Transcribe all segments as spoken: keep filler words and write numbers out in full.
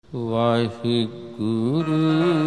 वाहिगुरु।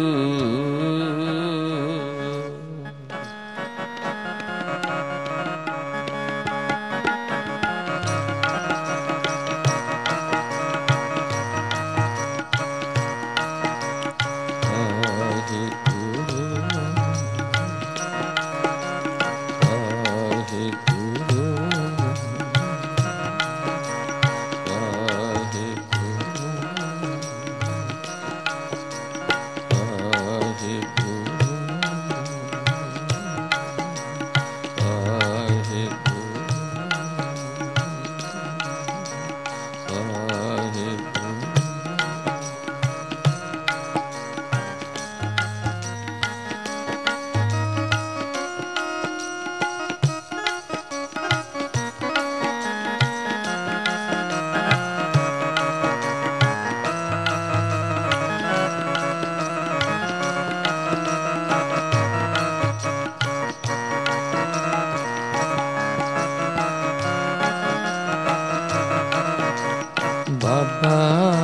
बाबा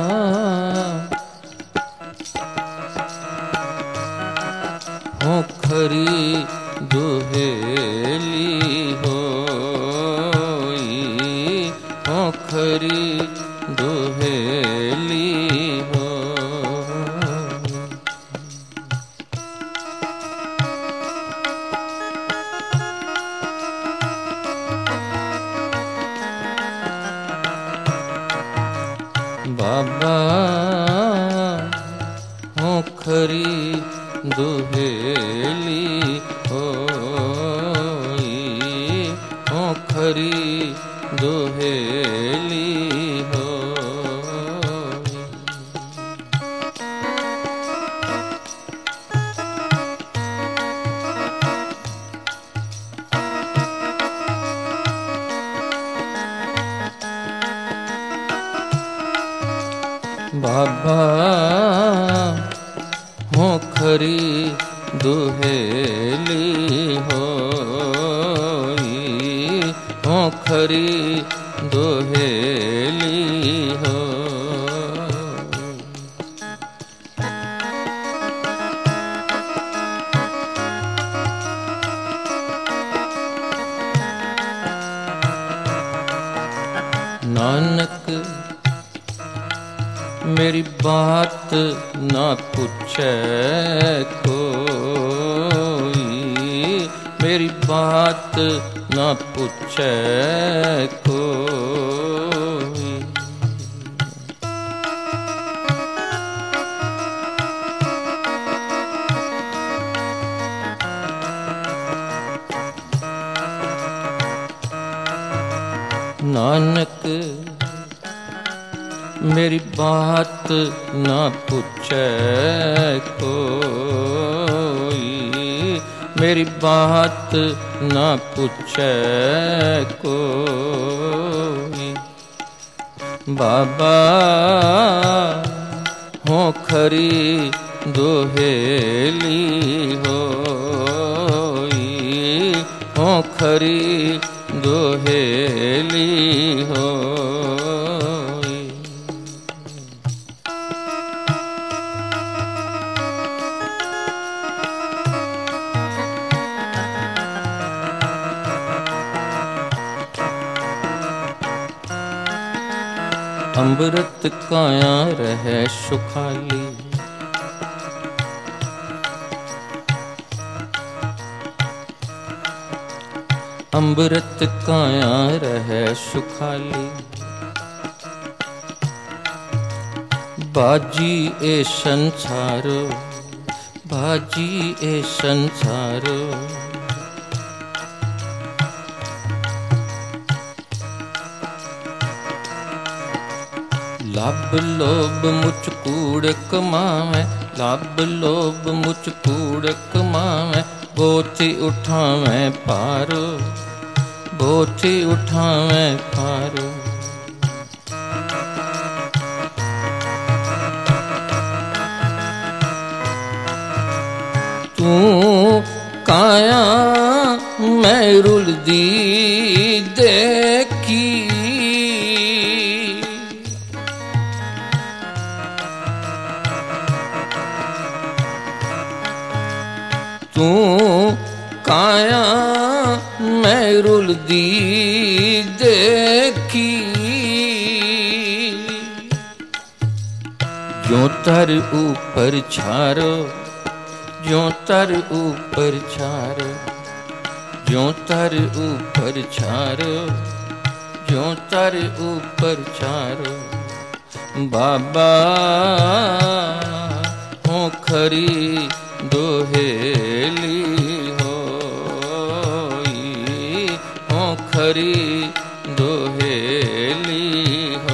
हो खरी दुहेली होई, हो खरी दुहेली हो। बाबा हो खरी दुहेली होई, हो खरी दुहेली होई। बाबा हो खरी दुहेली होई, हो खरी दुहेली होई। नानक मेरी बात ना पूछे कोई, मेरी बात ना पूछे कोई। नानक मेरी बात ना पूछे कोई, मेरी बात ना पूछे कोई। बाबा हो खरी दुहेली होई, हो खरी दुहेली होई। अमृत काया रहे सुखाली, अमृत काया रहे सुखाली। बाजी ए संसार, बाजी ए संसार। लाभ लोभ मुझ कूड़ कमावे, लाभ लोभ मुझ कूड़ कमावे। बोझ उठावे पारो, बोझ उठावे पारो। तू काया मैं रुलदी देखी, ਤੂੰ ਕਾਇਆ ਮੈਂ ਰੁਲਦੀ ਦੇਖੀ, ਜੋ ਤਰ ऊपर छारो, जो तर ऊपर छारो, जो तर ऊपर छारो, जो तर ऊपर छारो। बाबा हो खरी दोहेली होई, हो खरी दोहेली हो।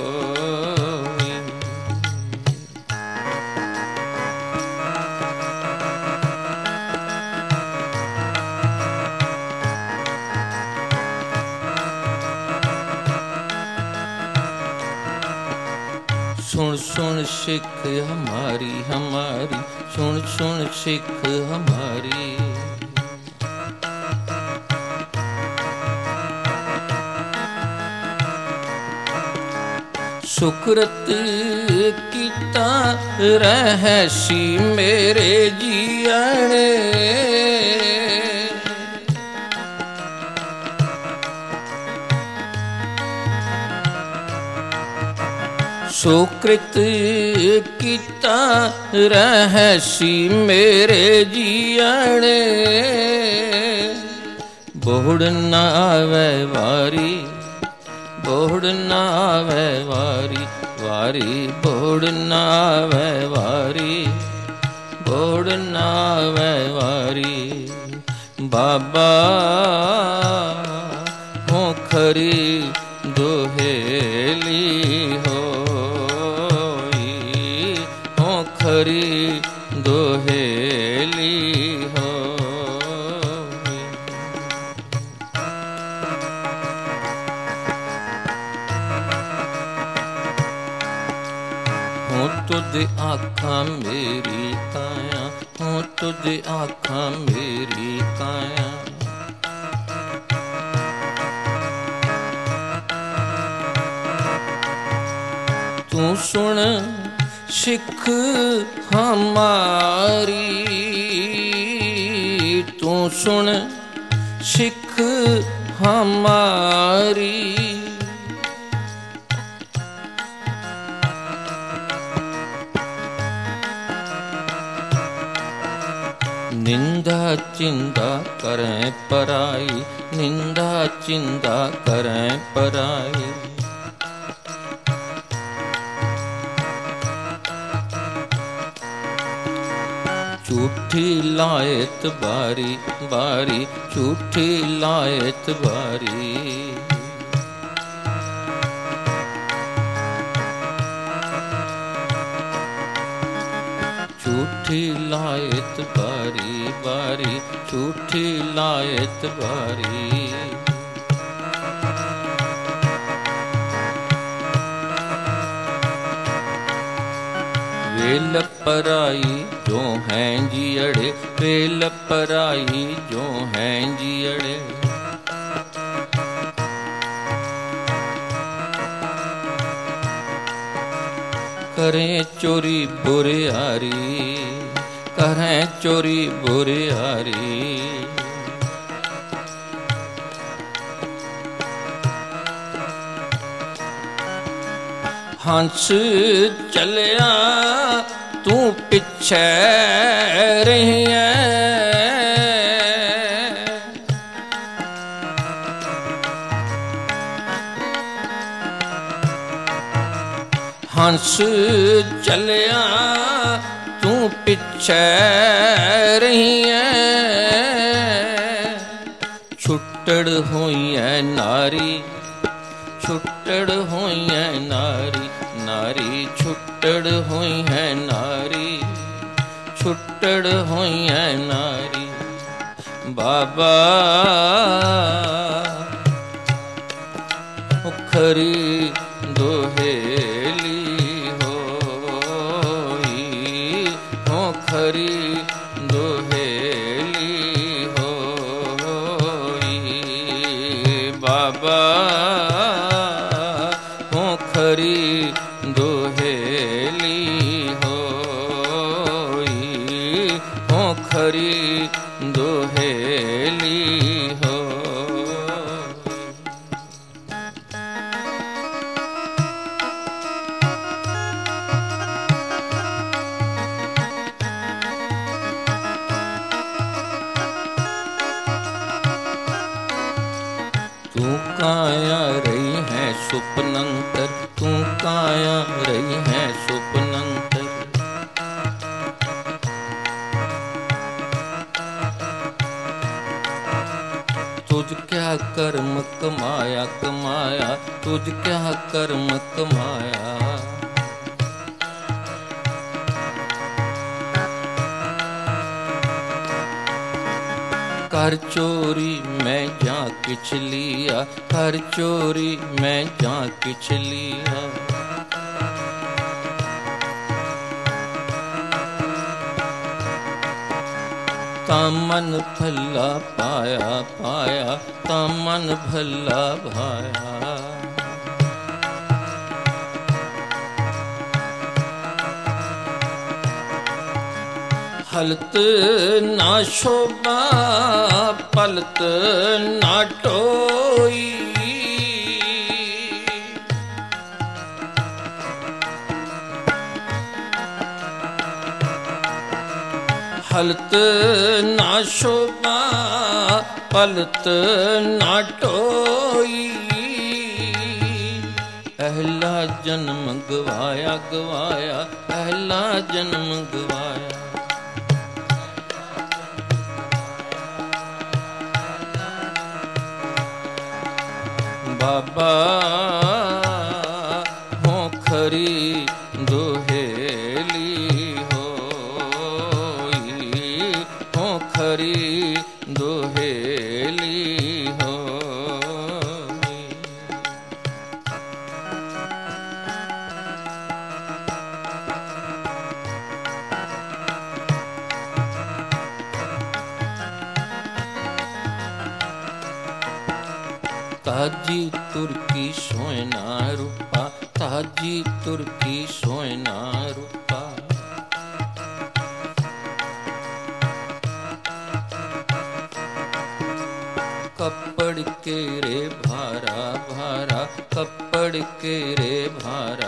सुन सुन सिख हमारी हमारी, सुन सुन सिख हमारी। सुकृत कीता रहसी मेरे जियणे, सुकृत कीता रहसी मेरे जियणे। बोहड़ ना आवे वारी, बोहड़ ना आवे वारी, वारी बोहड़ ना आवे वारी, बोहड़ ना आवे वारी। बाबा हो खरी दोहेली होई, हो खरी दोहेली होई। हो तुद आँखां मेरी काया, हो तुद आँखां मेरी काया। तू सुन सिख हमारी, तू सुन सिख हमारी। निंदा चिंदा करें पराई, निंदा चिंदा करें पराई। झूठी लायत बारी बारी, झूठी लायत बारी। झूठी लायत बारी बारी, झूठी लायत बारी। वेल पराई जो हैं जियड़े, वेल पराई जो हैं जियड़े। करें चोरी बुरियारी, करें चोरी बुरियारी। हंस चलिया तू पिछे रही है, हंस चलिया तू पिछे रही है। छुट्टड़ हुई है नारी, छुट्टड़ हुई है नारी, नारी छुट्टड़ हुई है नारी, छुट्टड़ हुई है नारी। बाबा खरी दोहेली होई, हो खरी दोहेली होई। बाबा हो खरी दोहेली होई, हो खरी दुहेली हो। तू काया रही है सुपनंतर, तू काया रही है सुपनंतर। तुझ क्या कर्म कमाया कमाया, तुझ क्या कर्म कमाया। कर चोरी मैं जा किछ लिया, कर चोरी मैं जा किछ लिया। तामन भला पाया पाया, तामन भला भाया। हलत ना शोभा पलत ना टोई। हलत ना शोभा पलत ना टोई। पहला जन्म गवाया गवाया, पहला जन्म गवाया। बाबा हो खरी दुहेली हो, हो खरी दुहेली हो। ताजी तुर्की सोयना रूपा, ताजी तुर्की सोयना रूपा। कपड़ के रे भारा भारा, कपड़ के रे भारा।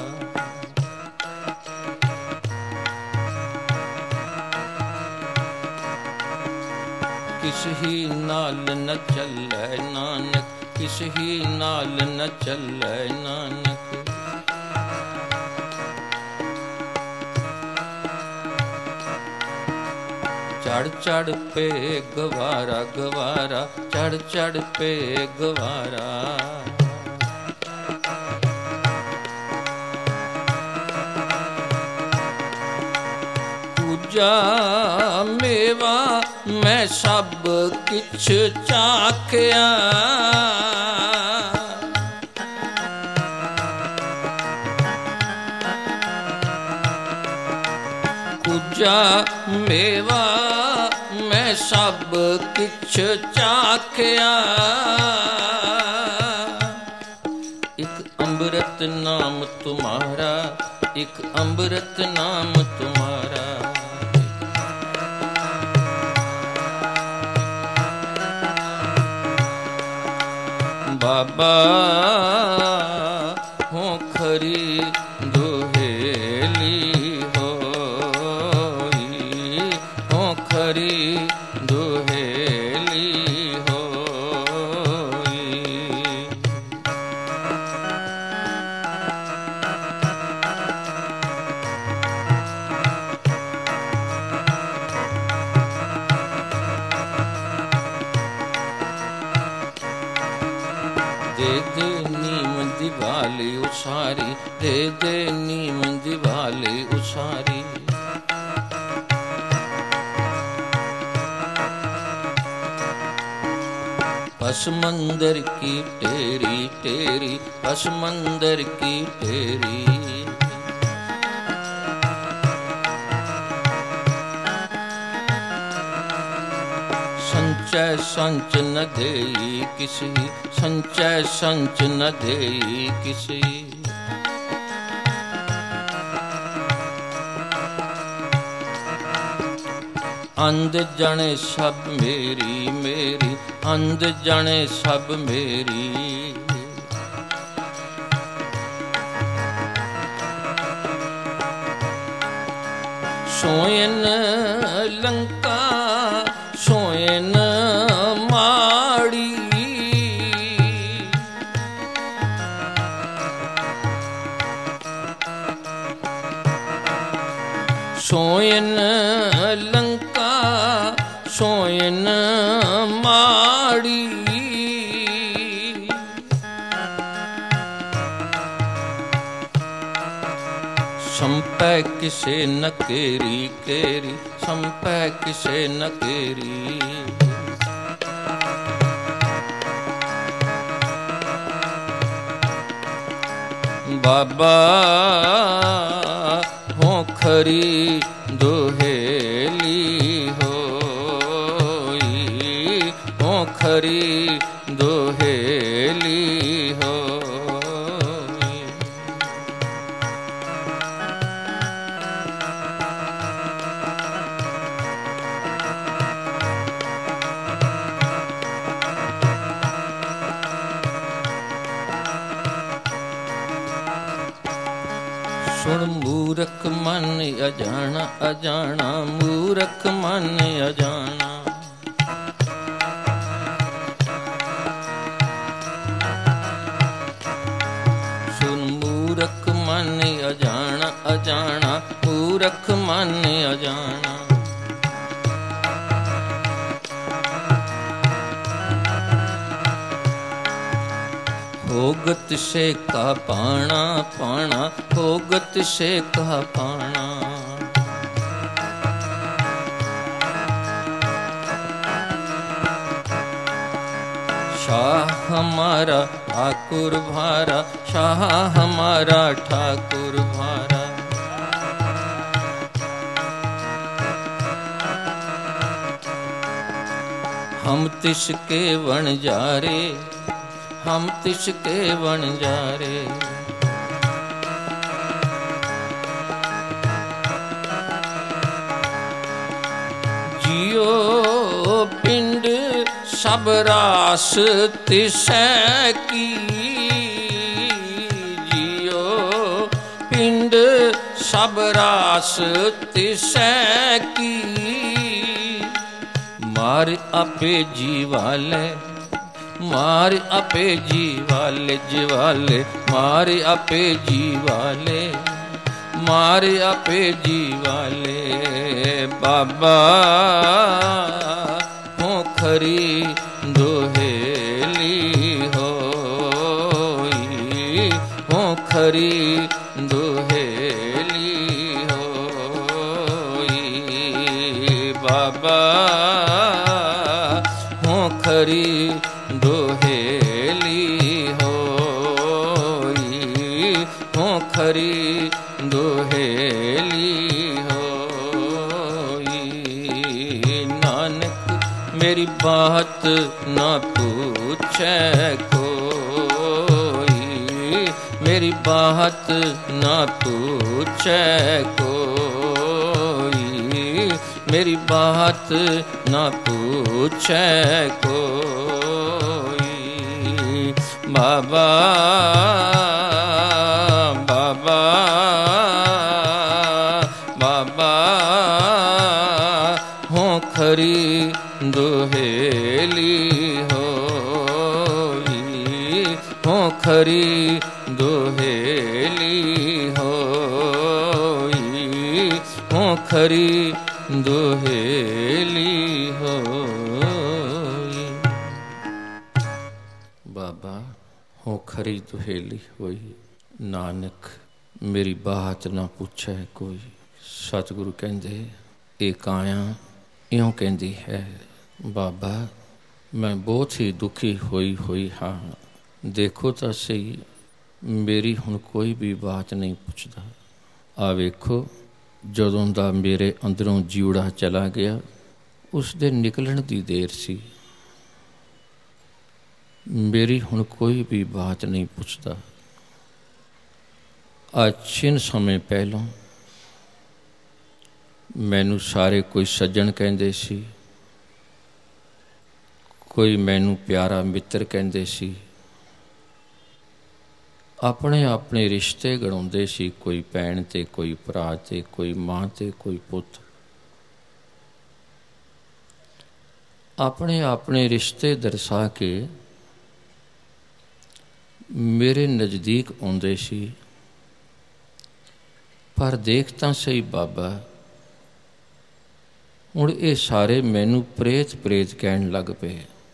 किस ही नाल न चलै नानक, किस ही नाल न चलै नानक। चढ़ चढ़ पे गवारा गवारा, चढ़ चढ़ पे गवारा। पूजा मेवा मैं सब किछ चाखिया। पूजा मेवा मैं सब किछ चाखिया। एक अमृत नाम तुम्हारा, एक अमृत नाम तुम्हारा। बाबा हो खरी दुहेली हो, हो खरी दुहेली हो। दे दे नीम दिवाली उसारी, दे दे नीम दिवाली उसारी। पसमंदर की टेरी टेरी, पसमंदर की टेरी। संचय संच न देई किसी, संचय संच न देई किसी। अंध जने सब मेरी मेरी, अंध जने सब मेरी। सोयन लंका सोयन माड़ी, सोयन लंका सोयन माड़ी। संपै किसे न केरी केरी, संपै किसे न केरी। बाबा हो खरी दुहेली होई, हो खरी दुहेली हो। सुन मूरख मन अजाना अजाना, मूरख मन अजाना। सुन मूरख मन अजाना अजाना, मूरख मन अजाना। भोगत से का पाना पाना, भोगत से का पाना। शाह हमारा ठाकुर भारा, शाह हमारा ठाकुर भारा। हम तिसके वन जा रे, हम तिसके वन जा रे। जियो पिंड सब रास तिसै की, जियो पिंड सब रास तिसै की। मार आपे जीवाले, मार आपे जीवाले जीवाले, मार आपे जीवाले, मार आपे जीवाले। बाबा हो खरी दुहेली होई, हो खरी दुहेली होई। बाबा हो खरी दुहेली होई, हो खरी दुहेली होई। नानक मेरी बात ना पूछे कोई, मेरी बात ना पूछे कोई, मेरी बात ना पूछे कोई। बाबा बाबा बाबा हो खरी दुहेली होई, हो खरी दुहेली होई, हो खरी दुहेली होई। बाबा हो खरी दुहेली होई, नानक मेरी बात ना पूछे कोई। सतगुरु कहंदे ए काया इउं कहंदी है, बाबा मैं बहुत ही दुखी होई होई हाँ, देखो तो सही मेरी हुण कोई भी बात नहीं पुछदा। आ वेखो जदों दा मेरे अंदरों जीवड़ा चला गया उस दे निकलण दी देर सी, मेरी हुण कोई भी बात नहीं पुछदा। आज छिन समय पहलों मैनू सारे कोई सज्जण कहंदे सी, कोई मैनू प्यारा मित्र कहंदे सी, अपने अपने रिश्ते गणाउंदे सी, कोई भैन ते कोई भरा ते कोई मां ते कोई पुत। अपने अपने रिश्ते दरसा के मेरे नज़दीक आउंदे सी। पर देख तां सही बाबा, हुण ये सारे मैनू प्रेत प्रेत कहण लग पे।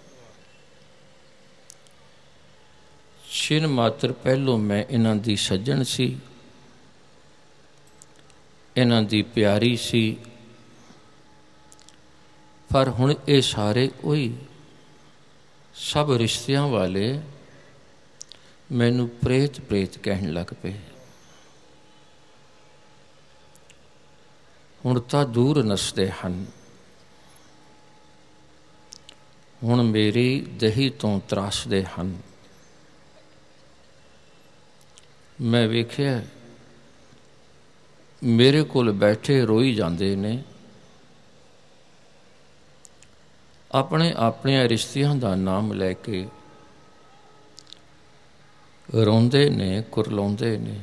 छिन मात्र पहलों मैं इन्हां दी सज्जण सी, इन्हां दी प्यारी सी, पर हुण ये सारे उही सब रिश्तियां वाले मैनू प्रेत प्रेत कहण लग पे। हुण तां दूर नसदे हन, हुण मेरी दही तो त्रासदे हन। मैं वेखिया मेरे कोल बैठे रोई जांदे ने, अपने अपने रिश्तियां दा नाम लैके रोंदे ने, कुरलाउंदे ने।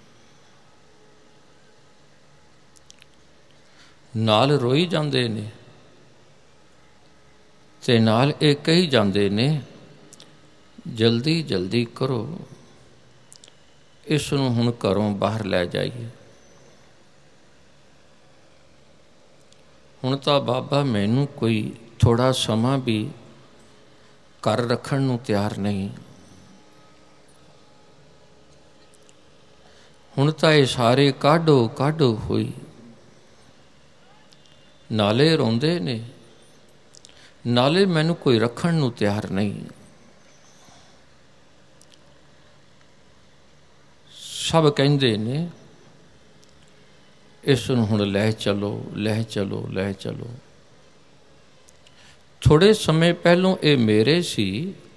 नाल रोई जांदे ने ते नाल ये कही जांदे ने, जल्दी जल्दी करो, इस नूं हुण घरों बाहर लै जाइए। हुण तां बाबा मैनू कोई थोड़ा समा भी घर रखण नूं तैयार नहीं। हुण तां ये सारे काढो काढो होई, नाले रोंदे ने, नाले मैनू कोई रखण नूं तैयार नहीं। सब कहंदे ने इस नूं हुण लै चलो लै चलो लै चलो। थोड़े समय पहलों ये मेरे सी,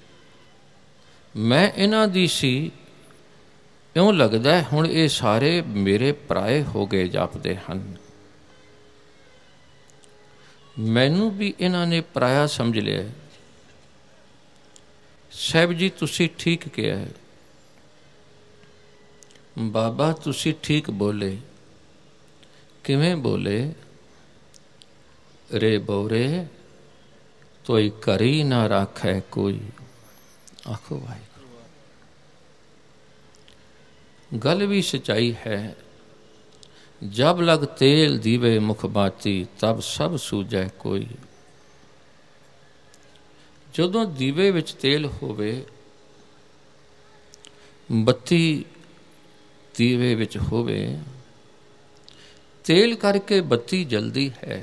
मैं इन्हां दी सी, इउं लगदा है हुण ये सारे मेरे पराए हो गए जापदे हन। मैनू भी इन्हां ने पराया समझ लिया। साहब जी तुसी ठीक कहा है, बाबा तुसी ठीक बोले। किवें बोले? रे बोरे तोई करी ना राखै कोई। आखो भाई, गल भी सच्चाई है। जब लग तेल दीवे मुख बाती, तब सब सूझै कोई। जदों दीवे विच तेल होवे, बत्ती दीवे विच होवे, तेल करके बत्ती जल्दी है।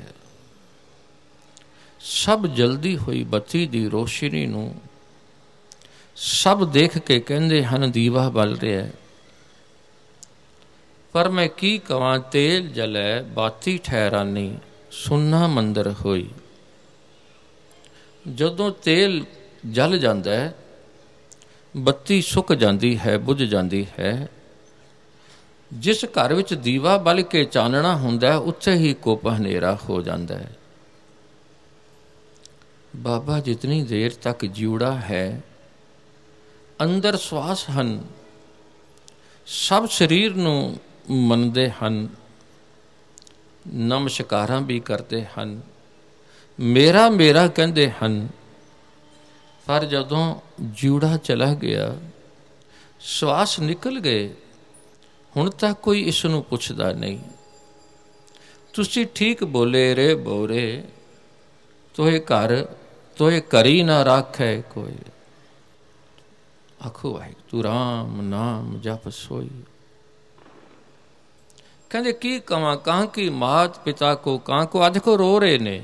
सब जल्दी हुई बत्ती दी रोशनी नूं सब देख के कहंदे हन दीवा बल रिहा है। पर मैं की कवां, तेल जलै बाती ठहरानी, सुन्ना मंदिर होई। जदों तेल जल जांदा है, बत्ती सुक जाती है, बुझ जाती है। जिस घर विच दीवा बल के चानना हुंदा है, उत्थे ही कुप हनेरा हो जाता है। बाबा जितनी देर तक जिउड़ा है, अंदर श्वास हन, सब शरीर नूं मनदे हन, नमस्कारां भी करते हन, मेरा मेरा कहंदे हन। पर जदों जिउड़ा चला गया, श्वास निकल गए, हुण तक कोई इस नूं पुछदा नहीं। तुसी ठीक बोले रे बोरे, तोहे घर तोहे करी ना राखै कोई। आखो भाई तू राम नाम जप सोई। कहते की कवां, कहाँ की मात पिता को, कहाँ को आज को रो रहे ने।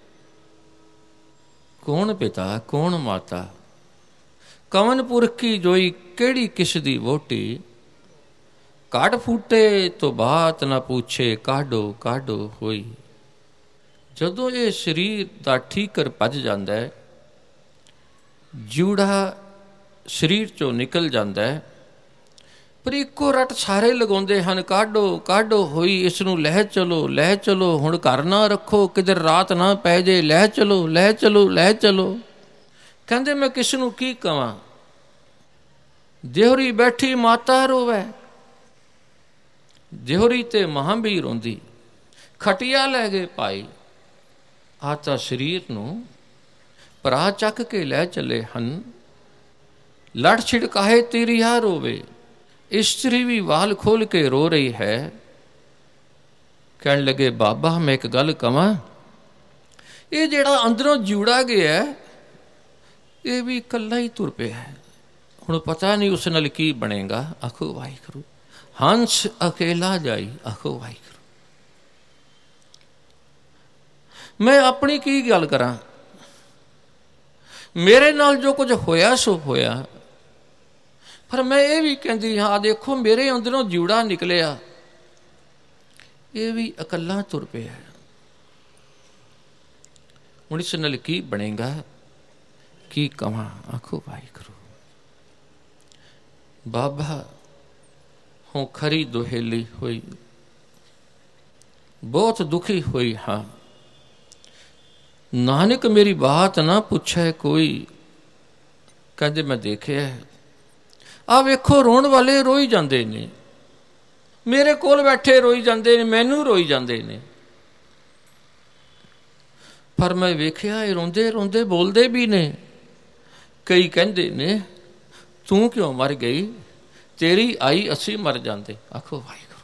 कौन पिता कौन माता, कवन पुरख की जोई, केड़ी किस दी वोटी। काट फूटे तो बात ना पूछे, काडो काडो होई। जदों ये शरीर दा ठीकर भज जांदा है, जिउड़ा शरीर चों निकल जाता है, ਪਰ ਇੱਕੋ ਰੱਟ ਸਾਰੇ ਲਗਾਉਂਦੇ ਹਨ, ਕਾਢੋ ਕਾਢੋ ਹੋਈ ਇਸ ਨੂੰ ਲੈ ਚਲੋ ਲੈ ਚਲੋ, ਹੁਣ ਘਰ ਨਾ ਰੱਖੋ ਕਿਧਰ ਰਾਤ ਨਾ ਪੈ ਜੇ, ਲੈ ਚਲੋ ਲੈ ਚਲੋ ਲੈ ਚਲੋ। ਕਹਿੰਦੇ ਮੈਂ ਕਿਸ ਨੂੰ ਕੀ ਕਵਾਂ, ਦਿਹਰੀ ਬੈਠੀ ਮਾਤਾ ਰੋਵੇ, ਦਿਹਰੀ ਤੇ ਮਾਂ ਵੀ ਰੋਂਦੀ, ਖਟੀਆ ਲੈ ਗਏ ਭਾਈ, ਆ ਤਾਂ ਸਰੀਰ ਨੂੰ ਭਰਾ ਚੱਕ ਕੇ ਲੈ ਚੱਲੇ ਹਨ, ਲੜ ਛਿੜਕਾਏ ਤੇਰੀ ਆ ਰੋਵੇ, ਇਸਤਰੀ ਵੀ ਵਾਲ ਖੋਲ ਕੇ ਰੋ ਰਹੀ ਹੈ। ਕਹਿਣ ਲੱਗੇ ਬਾਬਾ ਮੈਂ ਇੱਕ ਗੱਲ ਕਵਾਂ, ਇਹ ਜਿਹੜਾ ਅੰਦਰੋਂ ਜਿਉੜਾ ਗਿਆ ਇਹ ਵੀ ਇਕੱਲਾ ਹੀ ਤੁਰ ਪਿਆ ਹੈ, ਹੁਣ ਪਤਾ ਨਹੀਂ ਉਸ ਨਾਲ ਕੀ ਬਣੇਗਾ। ਆਖੋ ਵਾਹਿਗੁਰੂ। ਹੰਸ ਅਕੇਲਾ ਜਾਈ, ਆਖੋ ਵਾਹਿਗੁਰੂ। ਮੈਂ ਆਪਣੀ ਕੀ ਗੱਲ ਕਰਾਂ, ਮੇਰੇ ਨਾਲ ਜੋ ਕੁਝ ਹੋਇਆ ਸੋ ਹੋਇਆ, ਪਰ ਮੈਂ ਇਹ ਵੀ ਕਹਿੰਦੀ ਹਾਂ ਦੇਖੋ ਮੇਰੇ ਅੰਦਰੋਂ ਜਿਉੜਾ ਨਿਕਲਿਆ, ਇਹ ਵੀ ਇਕੱਲਾ ਤੁਰ ਪਿਆ, ਹੁਣ ਇਸ ਨਾਲ ਕੀ ਬਣੇਗਾ, ਕੀ ਕਵਾਂ। ਆਖੋ ਵਾਹਿਗੁਰੂ। ਬਾਬਾ ਹੋਂ ਖਰੀ ਦੁਹੇਲੀ ਹੋਈ, ਬਹੁਤ ਦੁਖੀ ਹੋਈ ਹਾਂ, ਨਾਨਕ ਮੇਰੀ ਬਾਤ ਨਾ ਪੁੱਛੇ ਕੋਈ। ਕਹਿੰਦੇ ਮੈਂ ਦੇਖਿਆ ਆ ਵੇਖੋ ਰੋਣ ਵਾਲੇ ਰੋਈ ਜਾਂਦੇ ਨੇ, ਮੇਰੇ ਕੋਲ ਬੈਠੇ ਰੋਈ ਜਾਂਦੇ ਨੇ, ਮੈਨੂੰ ਰੋਈ ਜਾਂਦੇ ਨੇ, ਪਰ ਮੈਂ ਵੇਖਿਆ ਇਹ ਰੋਂਦੇ ਰੋਂਦੇ ਬੋਲਦੇ ਵੀ ਨੇ। ਕਈ ਕਹਿੰਦੇ ਨੇ ਤੂੰ ਕਿਉਂ ਮਰ ਗਈ, ਤੇਰੀ ਆਈ ਅਸੀਂ ਮਰ ਜਾਂਦੇ। ਆਖੋ ਵਾਹਿਗੁਰੂ।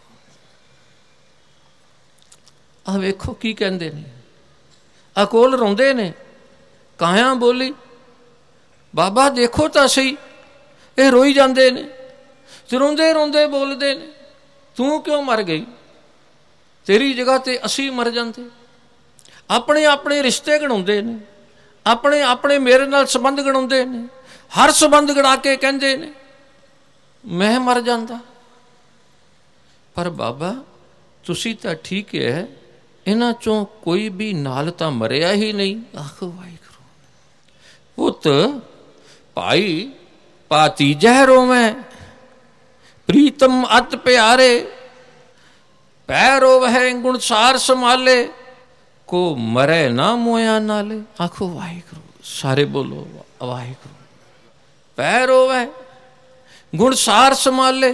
ਆ ਵੇਖੋ ਕੀ ਕਹਿੰਦੇ ਨੇ, ਆ ਕੋਲ ਰੋਂਦੇ ਨੇ, ਕਾਇਆ ਬੋਲੀ ਬਾਬਾ ਦੇਖੋ ਤਾਂ ਸਹੀ, ਇਹ ਰੋਈ ਜਾਂਦੇ ਨੇ ਤੇ ਰੋਂਦੇ ਰੋਂਦੇ ਬੋਲਦੇ ਨੇ ਤੂੰ ਕਿਉਂ ਮਰ ਗਈ, ਤੇਰੀ ਜਗ੍ਹਾ ਤੇ ਅਸੀਂ ਮਰ ਜਾਂਦੇ। ਆਪਣੇ ਆਪਣੇ ਰਿਸ਼ਤੇ ਗਣਾਉਂਦੇ ਨੇ, ਆਪਣੇ ਆਪਣੇ ਮੇਰੇ ਨਾਲ ਸੰਬੰਧ ਗਣਾਉਂਦੇ ਨੇ, ਹਰ ਸੰਬੰਧ ਗਣਾ ਕੇ ਕਹਿੰਦੇ ਨੇ ਮੈਂ ਮਰ ਜਾਂਦਾ। ਪਰ ਬਾਬਾ ਤੁਸੀਂ ਤਾਂ ਠੀਕ ਹੈ, ਇਹਨਾਂ ਚੋਂ ਕੋਈ ਵੀ ਨਾਲ ਤਾਂ ਮਰਿਆ ਹੀ ਨਹੀਂ। ਆਖੋ ਵਾਹਿਗੁਰੂ। ਪੁੱਤ ਭਾਈ ਭਾਤੀਜੈ ਰੋਵੇਂ, ਪ੍ਰੀਤਮ ਅਤ ਪਿਆਰੇ, ਪੈ ਰੋਵਹਿ ਗੁਣਸਾਰ ਸੰਭਾਲੇ, ਕੋ ਮਰੇ ਨਾ ਮੋਇਆ ਨਾਲੇ। ਆਖੋ ਵਾਹਿਗੁਰੂ। ਸਾਰੇ ਬੋਲੋ ਵਾਹਿਗੁਰੂ। ਪੈ ਰੋਵਹਿ ਗੁਣਸਾਰ ਸੰਭਾਲੇ,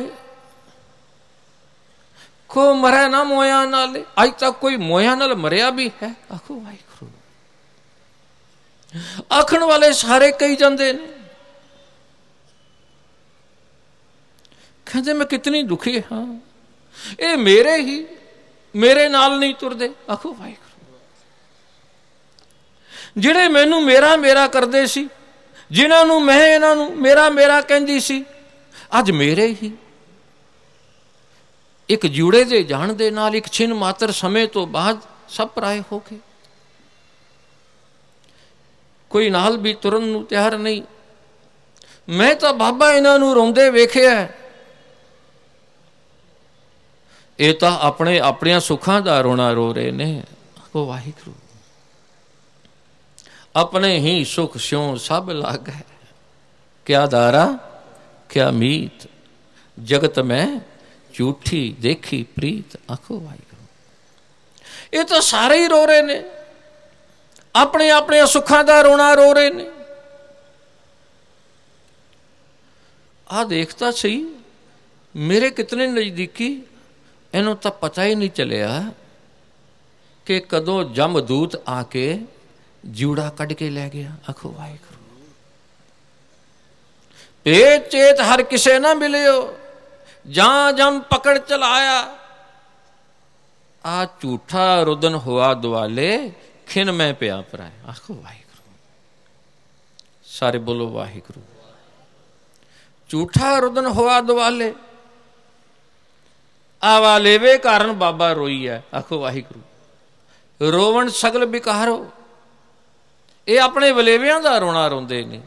ਕੋ ਮਰੇ ਨਾ ਮੋਇਆ ਨਾਲੇ। ਅੱਜ ਤੱਕ ਕੋਈ ਮੋਇਆ ਨਾਲ ਮਰਿਆ ਵੀ ਹੈ। ਆਖੋ ਵਾਹਿਗੁਰੂ। ਆਖਣ ਵਾਲੇ ਸਾਰੇ ਕਹੀ ਜਾਂਦੇ ਨੇ, ਕਹਿੰਦੇ ਮੈਂ ਕਿਤਨੀ ਦੁਖੀ ਹਾਂ, ਇਹ ਮੇਰੇ ਹੀ ਮੇਰੇ ਨਾਲ ਨਹੀਂ ਤੁਰਦੇ। ਆਖੋ ਵਾਹਿਗੁਰੂ। ਜਿਹੜੇ ਮੈਨੂੰ ਮੇਰਾ ਮੇਰਾ ਕਰਦੇ ਸੀ, ਜਿਨ੍ਹਾਂ ਨੂੰ ਮੈਂ ਇਹਨਾਂ ਨੂੰ ਮੇਰਾ ਮੇਰਾ ਕਹਿੰਦੀ ਸੀ, ਅੱਜ ਮੇਰੇ ਹੀ ਇੱਕ ਜੂੜੇ ਦੇ ਜਾਣ ਦੇ ਨਾਲ ਇੱਕ ਛਿਨ ਮਾਤਰ ਸਮੇਂ ਤੋਂ ਬਾਅਦ ਸਭ ਪਰਾਏ ਹੋ ਗਏ। ਕੋਈ ਨਾਲ ਵੀ ਤੁਰਨ ਨੂੰ ਤਿਆਰ ਨਹੀਂ। ਮੈਂ ਤਾਂ ਬਾਬਾ ਇਹਨਾਂ ਨੂੰ ਰੋਂਦੇ ਵੇਖਿਆ, ਇਹ ਤਾਂ ਆਪਣੇ ਆਪਣਿਆਂ ਸੁੱਖਾਂ ਦਾ ਰੋਣਾ ਰੋ ਰਹੇ ਨੇ। ਆਖੋ ਵਾਹਿਗੁਰੂ। ਆਪਣੇ ਹੀ ਸੁਖ ਸਿਉ ਸਭ ਲਾਗੈ, ਕਿਆ ਦਾਰਾ ਕਿਆ ਮੀਤ, ਜਗਤ ਮੈਂ ਝੂਠੀ ਦੇਖੀ ਪ੍ਰੀਤ। ਆਖੋ ਵਾਹਿਗੁਰੂ। ਇਹ ਤਾਂ ਸਾਰੇ ਹੀ ਰੋ ਰਹੇ ਨੇ, ਆਪਣੇ ਆਪਣੇ ਸੁੱਖਾਂ ਦਾ ਰੋਣਾ ਰੋ ਰਹੇ ਨੇ। ਆਹ ਦੇਖਤਾ ਸਹੀ, ਮੇਰੇ ਕਿਤਨੇ ਨਜ਼ਦੀਕੀ, ਇਹਨੂੰ ਤਾਂ ਪਤਾ ਹੀ ਨਹੀਂ ਚੱਲਿਆ ਕਿ ਕਦੋਂ ਜਮਦੂਤ ਆ ਕੇ ਜਿਉੜਾ ਕੱਢ ਕੇ ਲੈ ਗਿਆ। ਆਖੋ ਵਾਹਿਗੁਰੂ। ਭੇਦ ਚੇਤ ਹਰ ਕਿਸੇ ਨਾ ਮਿਲਿਓ, ਜਾਂ ਜਮ ਪਕੜ ਚਲਾਇਆ, ਆ ਝੂਠਾ ਰੁਦਨ ਹੋਆ ਦੁਆਲੇ, ਖਿਨ ਮੈਂ ਪਿਆ ਪਰਾਇਆ। ਆਖੋ ਵਾਹਿਗੁਰੂ। ਸਾਰੇ ਬੋਲੋ ਵਾਹਿਗੁਰੂ। ਝੂਠਾ ਰੁਦਨ ਹੋਆ ਦੁਆਲੇ, ਆਵਾ ਲੇਵੇ ਕਾਰਨ ਬਾਬਾ ਰੋਈ ਹੈ। ਆਖੋ ਵਾਹਿਗੁਰੂ। ਰੋਵਣ ਸਗਲ ਬਿਕਾਰੋ, ਇਹ ਆਪਣੇ ਵਲੇਵਿਆਂ ਦਾ ਰੋਣਾ ਰੋਂਦੇ ਨੇ।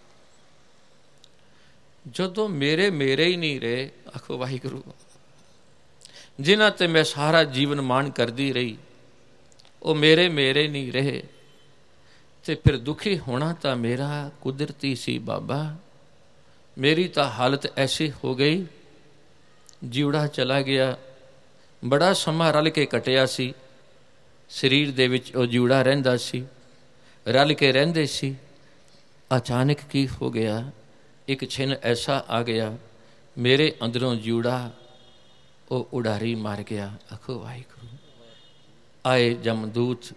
ਜਦੋਂ ਮੇਰੇ ਮੇਰੇ ਹੀ ਨਹੀਂ ਰਹੇ। ਆਖੋ ਵਾਹਿਗੁਰੂ। ਜਿਨ੍ਹਾਂ ਤੇ ਮੈਂ ਸਾਰਾ ਜੀਵਨ ਮਾਣ ਕਰਦੀ ਰਹੀ, ਉਹ ਮੇਰੇ ਮੇਰੇ ਨਹੀਂ ਰਹੇ, ਤੇ ਫਿਰ ਦੁਖੀ ਹੋਣਾ ਤਾਂ ਮੇਰਾ ਕੁਦਰਤੀ ਸੀ। ਬਾਬਾ ਮੇਰੀ ਤਾਂ ਹਾਲਤ ਐਸੀ ਹੋ ਗਈ, ਜਿਉੜਾ ਚਲਾ ਗਿਆ। ਬੜਾ ਸਮਾਂ ਰਲ ਕੇ ਕੱਟਿਆ ਸੀ, ਸਰੀਰ ਦੇ ਵਿੱਚ ਉਹ ਜਿਉੜਾ ਰਹਿੰਦਾ ਸੀ, ਰਲ ਕੇ ਰਹਿੰਦੇ ਸੀ। ਅਚਾਨਕ ਕੀ ਹੋ ਗਿਆ? ਇੱਕ ਛਿਨ ਐਸਾ ਆ ਗਿਆ, ਮੇਰੇ ਅੰਦਰੋਂ ਜਿਉੜਾ ਉਹ ਉਡਾਰੀ ਮਾਰ ਗਿਆ। ਆਖੋ ਵਾਹਿਗੁਰੂ। ਆਏ ਜਮਦੂਤ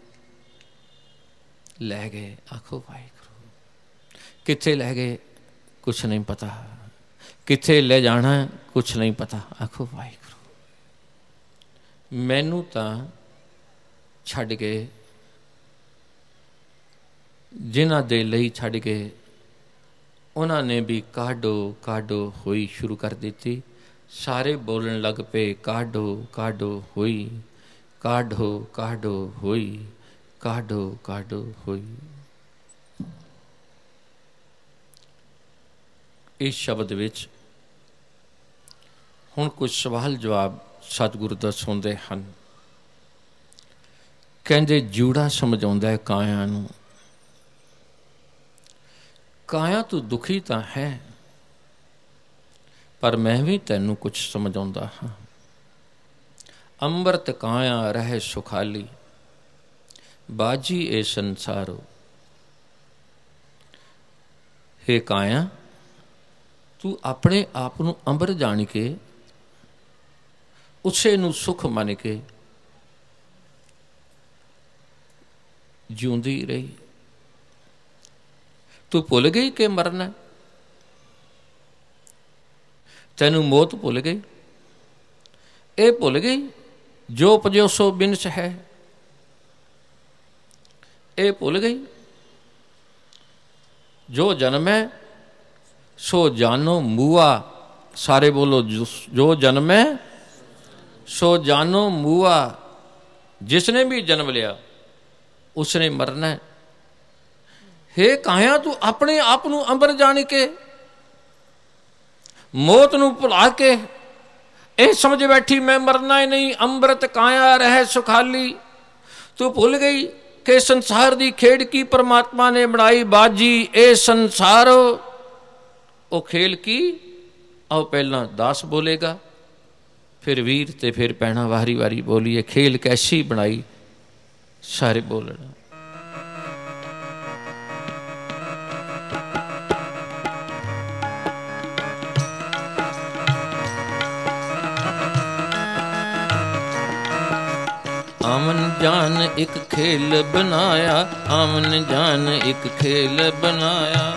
ਲੈ ਗਏ। ਆਖੋ ਵਾਹਿਗੁਰੂ। ਕਿੱਥੇ ਲੈ ਗਏ? ਕੁਛ ਨਹੀਂ ਪਤਾ। ਕਿੱਥੇ ਲੈ ਜਾਣਾ? ਕੁਛ ਨਹੀਂ ਪਤਾ। ਆਖੋ ਵਾਹਿਗੁਰੂ। ਮੈਨੂੰ ਤਾਂ ਛੱਡ ਗਏ, ਜਿਨ੍ਹਾਂ ਦੇ ਲਈ ਛੱਡ ਗਏ ਉਹਨਾਂ ਨੇ ਵੀ ਕਾਢੋ ਕਾਢੋ ਹੋਈ ਸ਼ੁਰੂ ਕਰ ਦਿੱਤੀ। ਸਾਰੇ ਬੋਲਣ ਲੱਗ ਪਏ, ਕਾਢੋ ਕਾਢੋ ਹੋਈ, ਕਾਢੋ ਕਾਢੋ ਹੋਈ, ਕਾਢੋ ਕਾਢੋ ਹੋਈ। ਇਸ ਸ਼ਬਦ ਵਿੱਚ ਹੁਣ ਕੁਝ ਸਵਾਲ ਜਵਾਬ ਸਤਿਗੁਰੂ ਦਾ ਸੁਣਦੇ ਹਨ। ਕਹਿੰਦੇ ਜਿਉੜਾ ਸਮਝਾਉਂਦਾ ਹੈ ਕਾਇਆ ਨੂੰ, ਕਾਇਆ ਤੂੰ ਦੁਖੀ ਤਾਂ ਹੈ, ਪਰ ਮੈਂ ਵੀ ਤੈਨੂੰ ਕੁਛ ਸਮਝਾਉਂਦਾ ਹਾਂ। ਅੰਮ੍ਰਿਤ ਕਾਇਆ ਰਹਿ ਸੁਖਾਲੀ, ਬਾਜੀ ਇਹ ਸੰਸਾਰੋ। ਹੇ ਕਾਇਆ, ਤੂੰ ਆਪਣੇ ਆਪ ਨੂੰ ਅੰਬਰ ਜਾਣ ਕੇ, ਉਸੇ ਨੂੰ ਸੁਖ ਮੰਨ ਕੇ ਜਿਉਂਦੀ ਰਹੀ। ਤੂੰ ਭੁੱਲ ਗਈ ਕਿ ਮਰਨਾ? ਤੈਨੂੰ ਮੌਤ ਭੁੱਲ ਗਈ? ਇਹ ਭੁੱਲ ਗਈ ਜੋ ਉਪਜਿਓ ਸੋ ਬਿਨਸ ਹੈ? ਇਹ ਭੁੱਲ ਗਈ ਜੋ ਜਨਮੈ ਸੋ ਜਾਨੋ ਮੂਆ। ਸਾਰੇ ਬੋਲੋ, ਜੋ ਜਨਮੈ ਸੋ ਜਾਨੋ ਮੂਆ। ਜਿਸਨੇ ਵੀ ਜਨਮ ਲਿਆ ਉਸਨੇ ਮਰਨਾ ਹੈ। ਹੇ ਕਾਇਆ, ਤੂੰ ਆਪਣੇ ਆਪ ਨੂੰ ਅੰਬਰ ਜਾਣ ਕੇ, ਮੌਤ ਨੂੰ ਭੁਲਾ ਕੇ ਇਹ ਸਮਝ ਬੈਠੀ ਮੈਂ ਮਰਨਾ ਹੀ ਨਹੀਂ, ਅੰਮ੍ਰਿਤ ਕਾਇਆ ਰਹਿ ਸੁਖਾਲੀ। ਤੂੰ ਭੁੱਲ ਗਈ ਕਿ ਸੰਸਾਰ ਦੀ ਖੇਡ ਕੀ ਪਰਮਾਤਮਾ ਨੇ ਬਣਾਈ। ਬਾਜੀ ਇਹ ਸੰਸਾਰ, ਉਹ ਖੇਲ ਕੀ? ਆਓ ਪਹਿਲਾਂ ਦਾਸ ਬੋਲੇਗਾ, ਫਿਰ ਵੀਰ ਤੇ ਫਿਰ ਭੈਣਾਂ ਵਾਰੀ ਵਾਰੀ ਬੋਲੀਏ। ਖੇਲ ਕੈਸੀ ਬਣਾਈ? ਸਾਰੇ ਬੋਲਣਾ। ਆਮਨ ਜਾਨ ਇੱਕ ਖੇਲ ਬਣਾਇਆ, ਆਮਨ ਜਾਨ ਇੱਕ ਖੇਲ ਬਣਾਇਆ।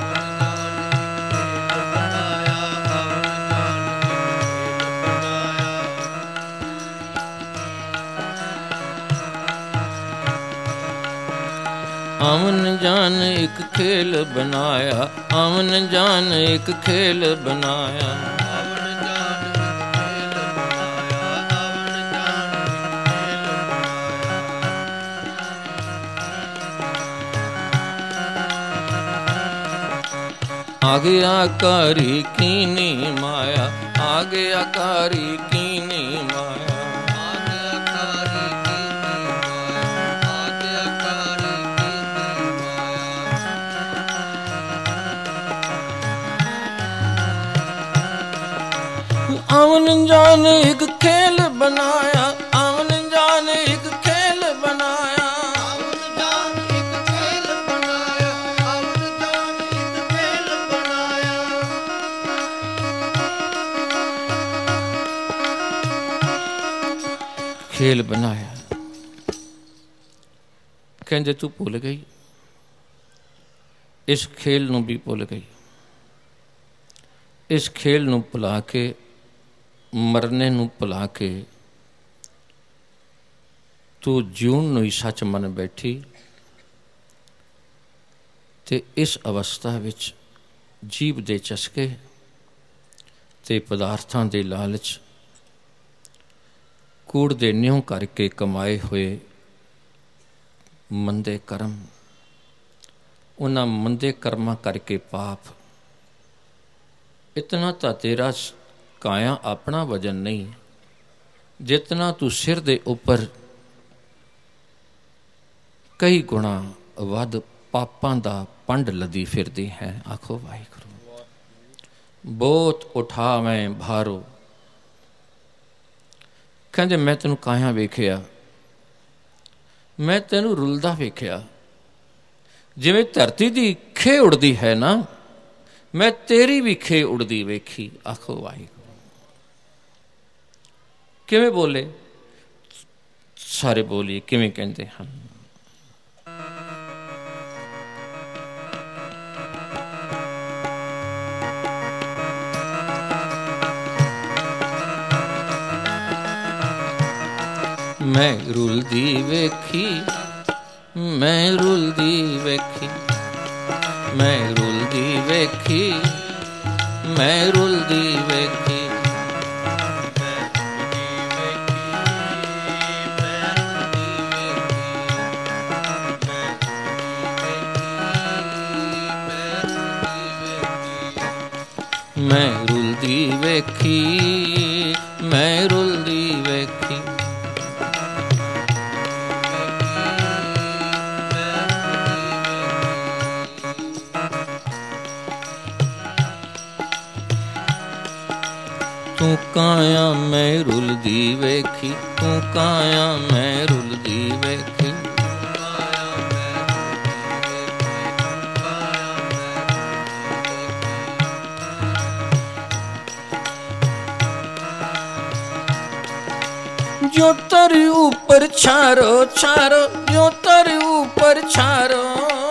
ਆਮਨ ਜਾਨ ਇੱਕ ਖੇਲ ਬਣਾਇਆ, ਆਮਨ ਜਾਨ ਇੱਕ ਖੇਲ ਬਣਾਇਆ। आज्ञाकारी कीनी माया, आज्ञाकारी कीनी माया। आज्ञाकारी कीनी माया, आज्ञाकारी कीनी माया। आमन जान एक खेल बनाया, आमन जान एक खेल बनाया। खेल बनाया। कहते तू भुल गई, इस खेल नूं भी भुल गई। इस खेल नूं भुला के, मरने नूं भुला के तू जीवन नूं ही सच मन बैठी। ते इस अवस्था विच जीव दे चस्के ते पदार्थां दे लालच, कूड़ दे न्यों करके कमाए हुए मंदे कर्म, उन्हां मंदे कर्मां करके पाप। इतना तो तेरा काया अपना वजन नहीं, जितना तू सिर दे उपर कई गुणा वध पापां दा पंड लदी फिरदी है। आखो वाहिगुरू। बहुत उठा मैं भारो, ਕਹਿੰਦੇ ਮੈਂ ਤੈਨੂੰ ਕਾਇਆ ਵੇਖਿਆ, ਮੈਂ ਤੈਨੂੰ ਰੁਲਦਾ ਵੇਖਿਆ, ਜਿਵੇਂ ਧਰਤੀ ਦੀ ਖੇ ਉੜਦੀ ਹੈ ਨਾ, ਮੈਂ ਤੇਰੀ ਵੀ ਖੇ ਉੜਦੀ ਵੇਖੀ। ਆਖੋ ਵਾਹਿਗੁਰੂ। ਕਿਵੇਂ ਬੋਲੇ? ਸਾਰੇ ਬੋਲੀਏ ਕਿਵੇਂ ਕਹਿੰਦੇ ਹਨ। ਮੈਂ ਰੁਲਦੀ ਵੇਖੀ, ਮੈਂ ਰੁਲਦੀ ਵੇਖੀ, ਮੈਂ ਰੁਲਦੀ ਵੇਖੀ, ਮੈਂ ਰੁਲਦੀ ਵੇਖੀ, ਮੈਂ ਰੁਲਦੀ ਵੇਖੀ, ਮੈਂ ਰੁਲਦੀ ਵੇਖੀ, ਤੂੰ ਕਾਇਆ ਮੈਂ ਰੁਲਦੀ ਵੇਖੀ, ਤੂੰ ਕਾਇਆ ਮੈਂ ਰੁਲਦੀ ਵੇਖੀ, जो तर ऊपर छारो छारो, जो तर ऊपर छारो,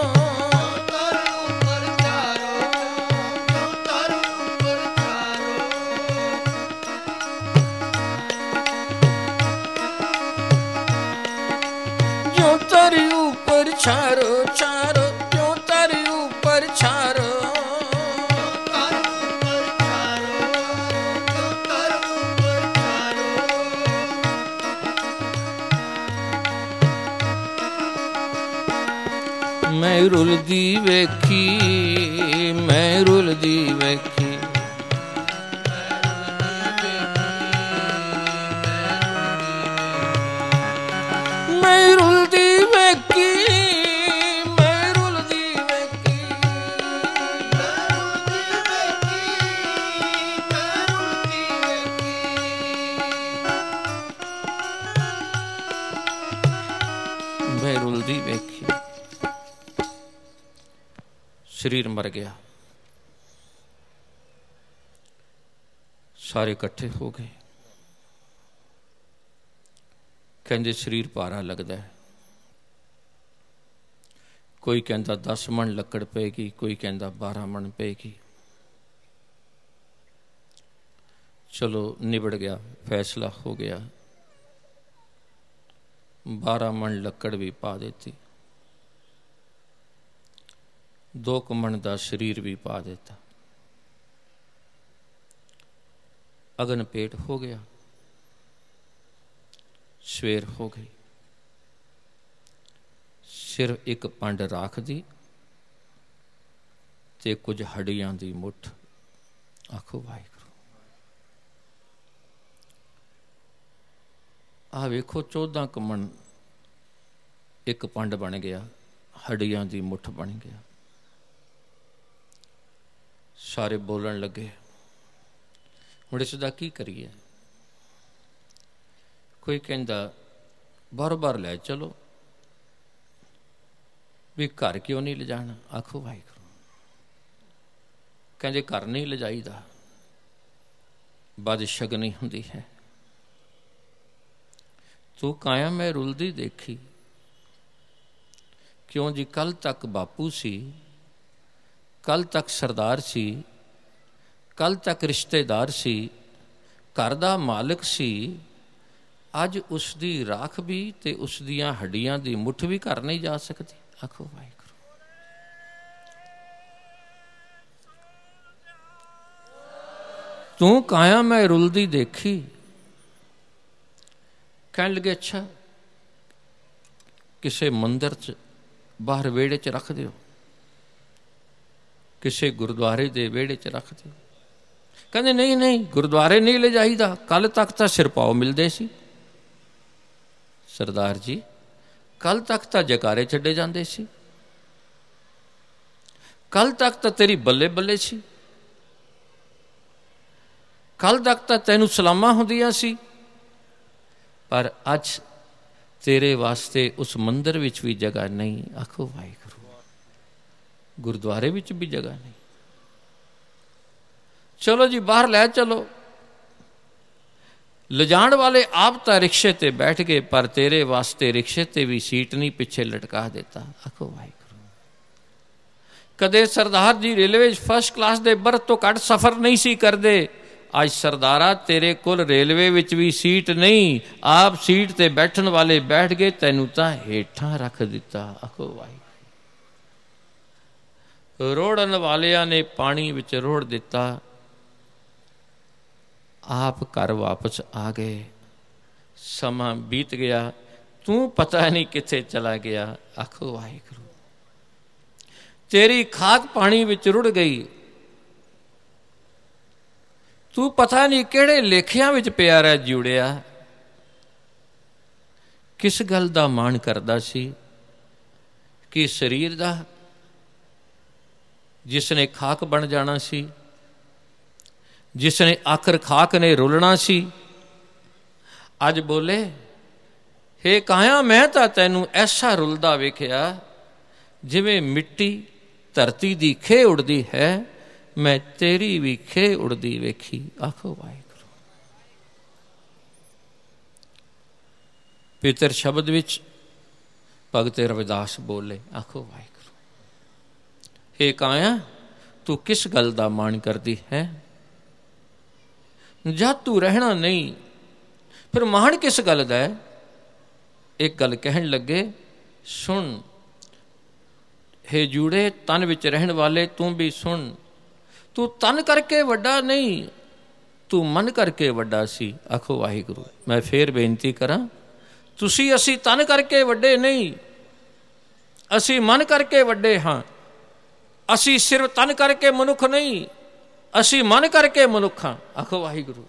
जो तर ऊपर छारो छारो, जो तर ऊपर छारो, मैं रुलदी वेखी, मैं रुलदी वेखी, मैं रुलदी वेखी, मैं रुलदी वेखी, मैं रुलदी वेखी। शरीर मर गया, सारे इकट्ठे हो गए। कहते शरीर भारा लगता है, कोई कहता दस मन लकड़ पेगी, कोई कहता बारह मन पेगी। चलो निबड़ गया, फैसला हो गया, बारह मन लकड़ भी पा देती, दो कुमन का शरीर भी पा देता। अगन पेट हो गया, सवेर हो गई, सिर्फ एक पंड राख दी ते कुछ हड्डियां दी मुठ। आखो वाहिगुरू। आ वेखो चौदह कुमन एक पंड बन गया, हड्डियां दी मुठ बन गया। सारे बोलन लगे, हुण इसदा की करिए? कोई कहंदा बार बार लै चलो, भी घर क्यों नहीं ले जाना? आखो वाहिगुरू। कहंदे घर नहीं ले जाईदा, बदशगनी हुंदी है। तू काया मैं रुलदी देखी, क्यों जी कल तक बापू सी, कल तक सरदार सी, कल तक रिश्तेदार सी, घर दा मालिक सी। अज उसदी राख भी ते उस दियां हड्डियां दी मुठ भी घर नहीं जा सकती। आखो वाहिगुरू। तू काया मैं रुलदी देखी। कहने लगे अच्छा किसे मंदिर च बाहर वेड़े च रख दियो, किसी गुरुद्वारे दे वेड़े च रख दियो। कहते नहीं नहीं गुरुद्वारे नहीं ले जाईदा, कल तक तो सिरपाओ मिलते सी। सरदार जी कल तक तो जकारे छड्डे जाते सी, कल तक तो तेरी बल्ले बल्ले सी, कल तक तो तैनू सलामां हुंदियां सी, पर अज तेरे वास्ते उस मंदिर विच भी जगह नहीं। आखो वाहिगुरू। गुरुद्वारे विच भी जगह नहीं। चलो जी बाहर लै चलो। लिजाण वाले आप तो रिक्शे ते बैठ गए, पर तेरे वास्ते रिक्शे ते भी सीट नहीं पिछे लटका देता। आखो वाहिगुरू। कदे सरदार जी रेलवे फर्स्ट क्लास दे बर्थ तो घट सफर नहीं सी करते। अज सरदारा तेरे कोल रेलवे विच भी सीट नहीं, आप सीट ते बैठन वाले बैठ गए, तैनू तां हेठां रख दिता। आखो वाहिगुरू। रोड़न वालिया ने पानी विच रोड़ दिता, आप घर वापस आ गए। समा बीत गया, तू पता नहीं किथे चला गया। आखो वाहिगुरू। तेरी खाक पानी विच रुड़ गई, तू पता नहीं किहड़े लेखियां विच पिया रह जुड़िया। किस गल दा माण करदा सी कि शरीर दा जिसने खाक बन जाना सी, जिसने आखिर खाक ने रुलना सी। अज बोले हे काया मैं तां तैनू ऐसा रुलदा वेखिया जिवें मिट्टी धरती दी खे उड़दी है, मैं तेरी भी खे उड़दी वेखी। आखो वाहिगुरू। पितर शब्द विच भगत रविदास बोले। आखो वाहिगुरू। हे काया तू किस गल दा मान करदी है? जद तू रहना नहीं फिर मान किस गल दा है? एक गल कहन लगे, सुन हे जूड़े तन विच रहन वाले, तू भी सुन। तू तन करके वड्डा नहीं, तू मन करके वड्डा सी। आखो वाहिगुरू। मैं फिर बेनती करां, तुसी असी तन करके वड्डे नहीं, असी मन करके वड्डे हाँ। असी सिर्फ तन करके मनुख नहीं, असी मन करके मनुख हाँ। आखो वाहिगुरू।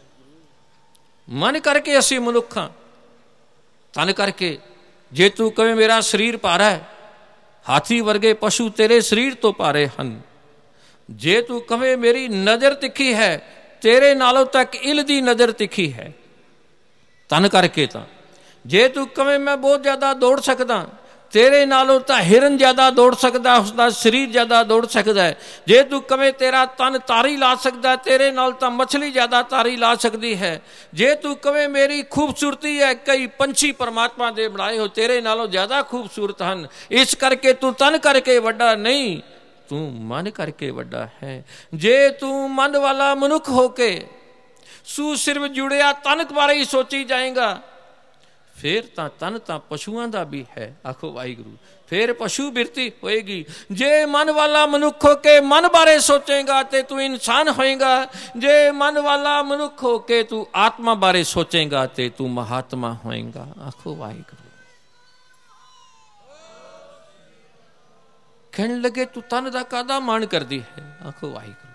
मन करके असी मनुख हाँ, तन करके। जे तू कहे मेरा शरीर भारा है, हाथी वर्गे पशु तेरे शरीर तो भारे हन। जे तू कहे मेरी नज़र तिखी है, तेरे नालों तक इल दी नज़र तिखी है, तन करके। तां जे तू कहे मैं बहुत ज़्यादा दौड़ सकदा, तेरे नालों तां हिरन ज़्यादा दौड़ सकदा, उसका शरीर ज़्यादा दौड़ सकता है। जे तू कहे तेरा तन तारी ला सकता, तेरे नाल तां मछली ज़्यादा तारी ला सकती है। जे तू कहे मेरी खूबसूरती है, कई पंछी परमात्मा दे बनाए हो तेरे नालों ज़्यादा खूबसूरत हैं, इस करके तू तन करके वड्डा नहीं, तू मन करके वड्डा है। जे तू मन वाला मनुख होके सू सिर्फ जुड़िया तन बारे ही सोची जाएगा, फिर तां तन तां पशुआं दा भी है। आखो वाहिगुरू। फिर पशु बिरती होएगी। जे मन वाला मनुख होके मन बारे सोचेगा ते तू इंसान होएगा। जे मन वाला मनुख होके तू आत्मा बारे सोचेगा ते तू महात्मा होएगा। आखो वाहिगुरू। कहने लगे तू तन दा कादा मान करदी है? आखो वाहिगुरू।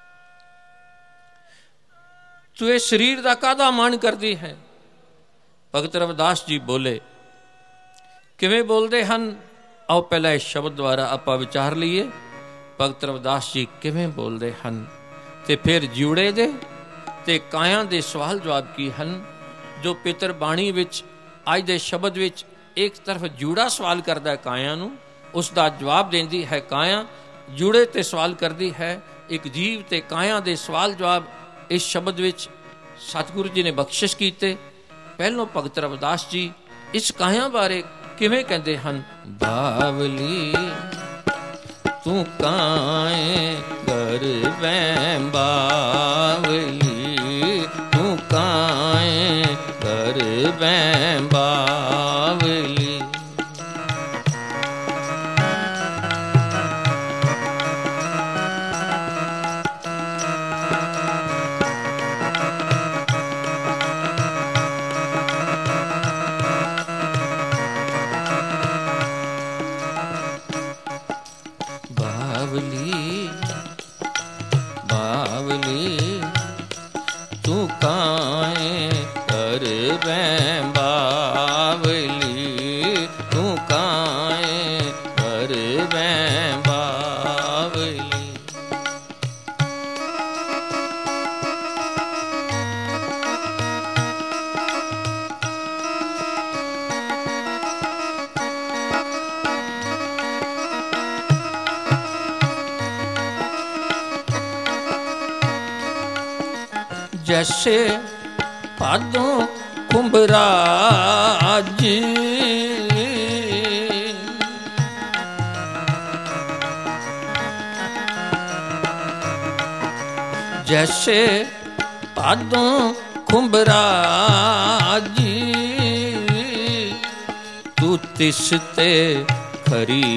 तू ये शरीर दा कादा मान करदी है? भगत रविदास जी बोले। किवें बोलते हैं? आओ पहले इस शब्द द्वारा आपां विचार लीए। भगत रविदास जी किवें बोलते हैं ते फिर जूड़े दे ते कायां दे सवाल जवाब की हैं, जो पितर बाणी विच अज दे शब्द विच एक तरफ जूड़ा सवाल करता है कायां नूं, उसका जवाब देंदी है कायां। जूड़े ते सवाल करती है एक जीव ते कायां दे सवाल जवाब इस शब्द विच सतगुरु जी ने बख्शिश कीते। पहलों भगत रविदास जी इस कायां बारे किवें कहते हैं? बावली तू काए कर वैं, बावली तू काए कर वैं, बावली। तू काए कर वैं, बावली जैसे भादों कुंभराज जैसे भादों कुंभराजी तू तिसते खरी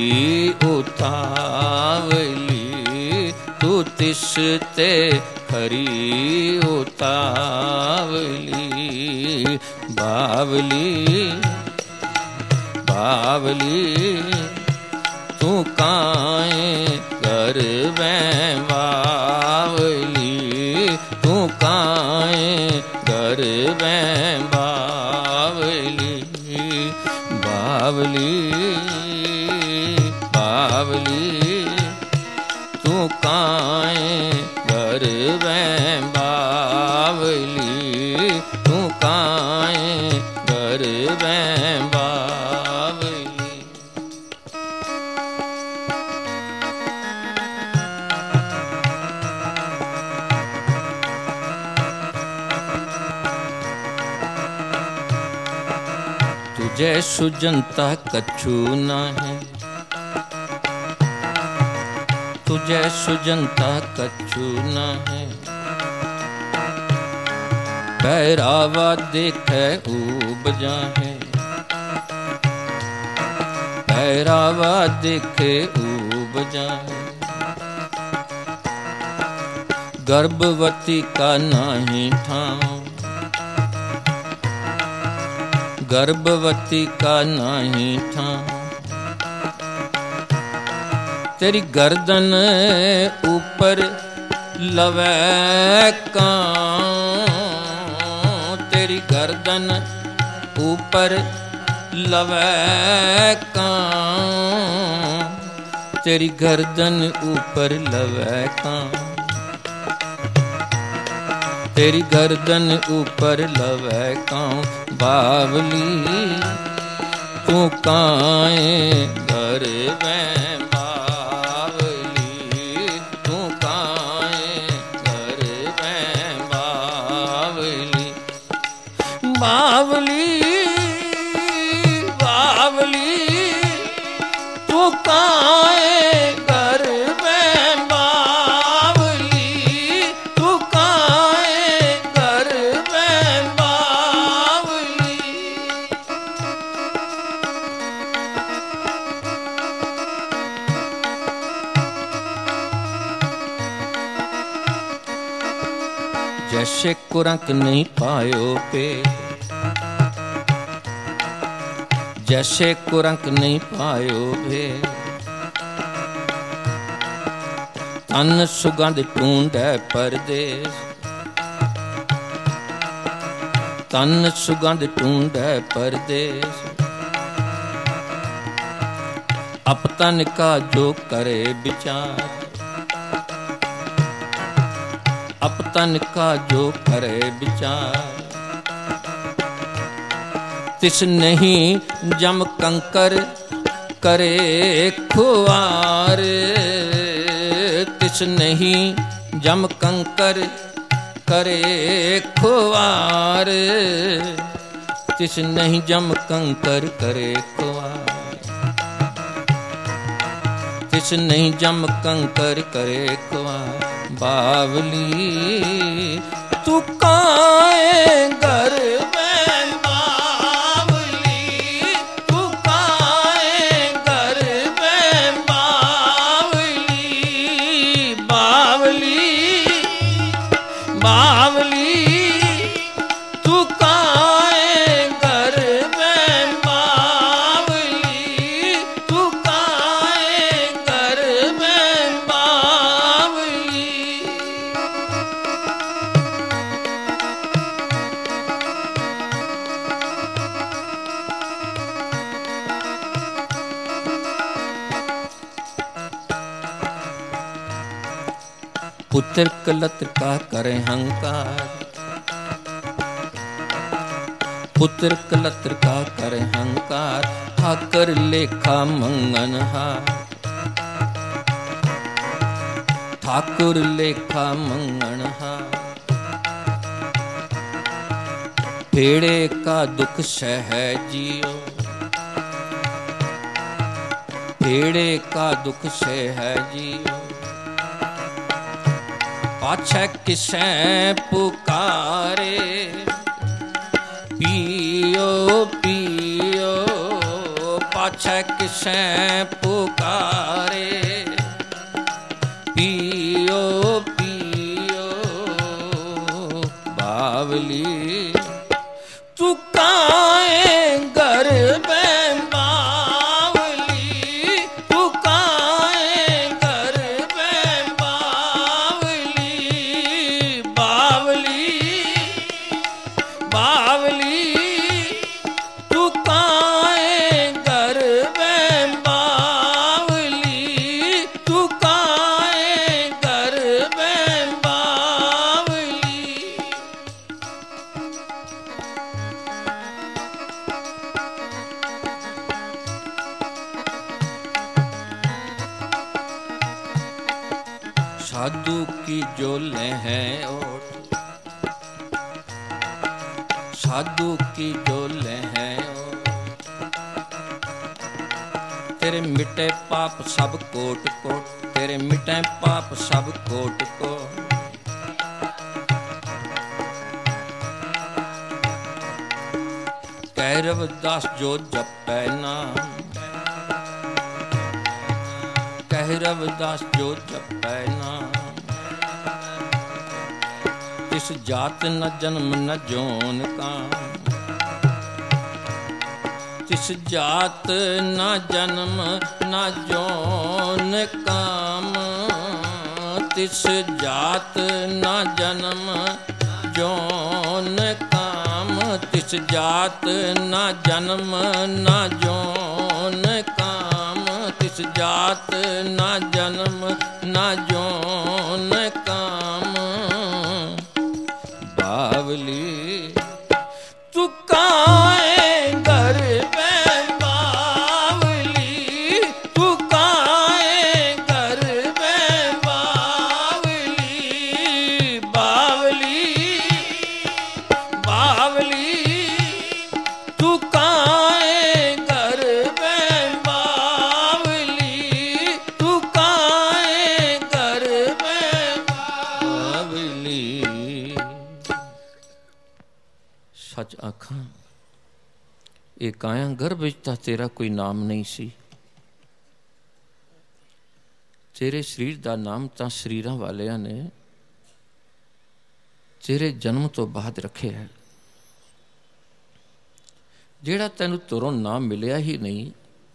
उतावली तू तिसते खरी उतावली बावली बावली तू काए कर बावली तू काए कर बावली बावली बावली तू काए कर बावली तू काए कर बावली। तुझे सुजनता कछु न है तुझे सुजनता कछु न है पैरावा देखे ऊब जाहे पैरावा देखे ऊब जाहे गर्भवती का नाही ठाव गर्भवती का नाही ठाव तेरी गर्दन ऊपर लवे कां तेरी गर्दन ऊपर लवे कां तेरी गर्दन ऊपर लवे कां तेरी गर्दन ऊपर लवे कां बावली तू काए घर में बावली तू काए घर में बावली बावली बावली तू काए घर में बावली तू काए घर में बावली। जैसे कुरंक नहीं पायो पे जैसे कुरंक नहीं पायो भे तन सुगंध ढूंढे परदेस तन सुगंध ढूंढे परदेस अपतन का जो करे विचार अपतन का जो करे विचार तिस नहीं जम कंकर करे खुआर तिस नहीं जम कंकर करे खुआर तिस नहीं जम कंकर करे खुआर तिस नहीं जम कंकर करे खुआर बावली तू काए घर में बावली तू काए घर में बावली बावली बावली तू काए घर में बावली तू काए घर में बावली। पुत्र कलत का करे हंकार पुत्र कलत का करे हंकार ठाकर लेखा मंगनहार ठाकुर लेखा मंगनहार भेड़े का दुख सहजियो, भेड़े का दुख सहजियो, पाछे किसे पुकारे, पियो पियो पाछे किसे पुकारे, पियो पियो बावली तू काए घर में बावली, तू काए घर में बावली, बावली बावली तू काए घर में बावली, तू काए घर में बावली। साधु की जोले हैं ओठ, साधु की जोले हैं ओठ, तेरे मिटे पाप सब कोट कोट, तेरे मिटे पाप सब कोट कोट। कैरव दास जो जपै नाम, कैरव दास जो जपै नाम, तिस जात न जन्म न जोन का, तिस जात न जन्म न जोन काम, तिस जात न जन्म जोन काम, तिस जात न जन्म न जोन काम, तिस जात न जन्म न जोन काम। बावली तू काए घर में बावली, तू काए घर में बावली, बावली बावली तू काए घर में बावली, तू काए घर में बावली। सच आखां ये काया गर्भ विच तां तेरा कोई नाम नहीं सी, तेरे शरीर दा नाम तां शरीरां वालियां ने तेरे जन्म तो बाद रखे है। जेड़ा तैनू तुरों नाम मिलिया ही नहीं,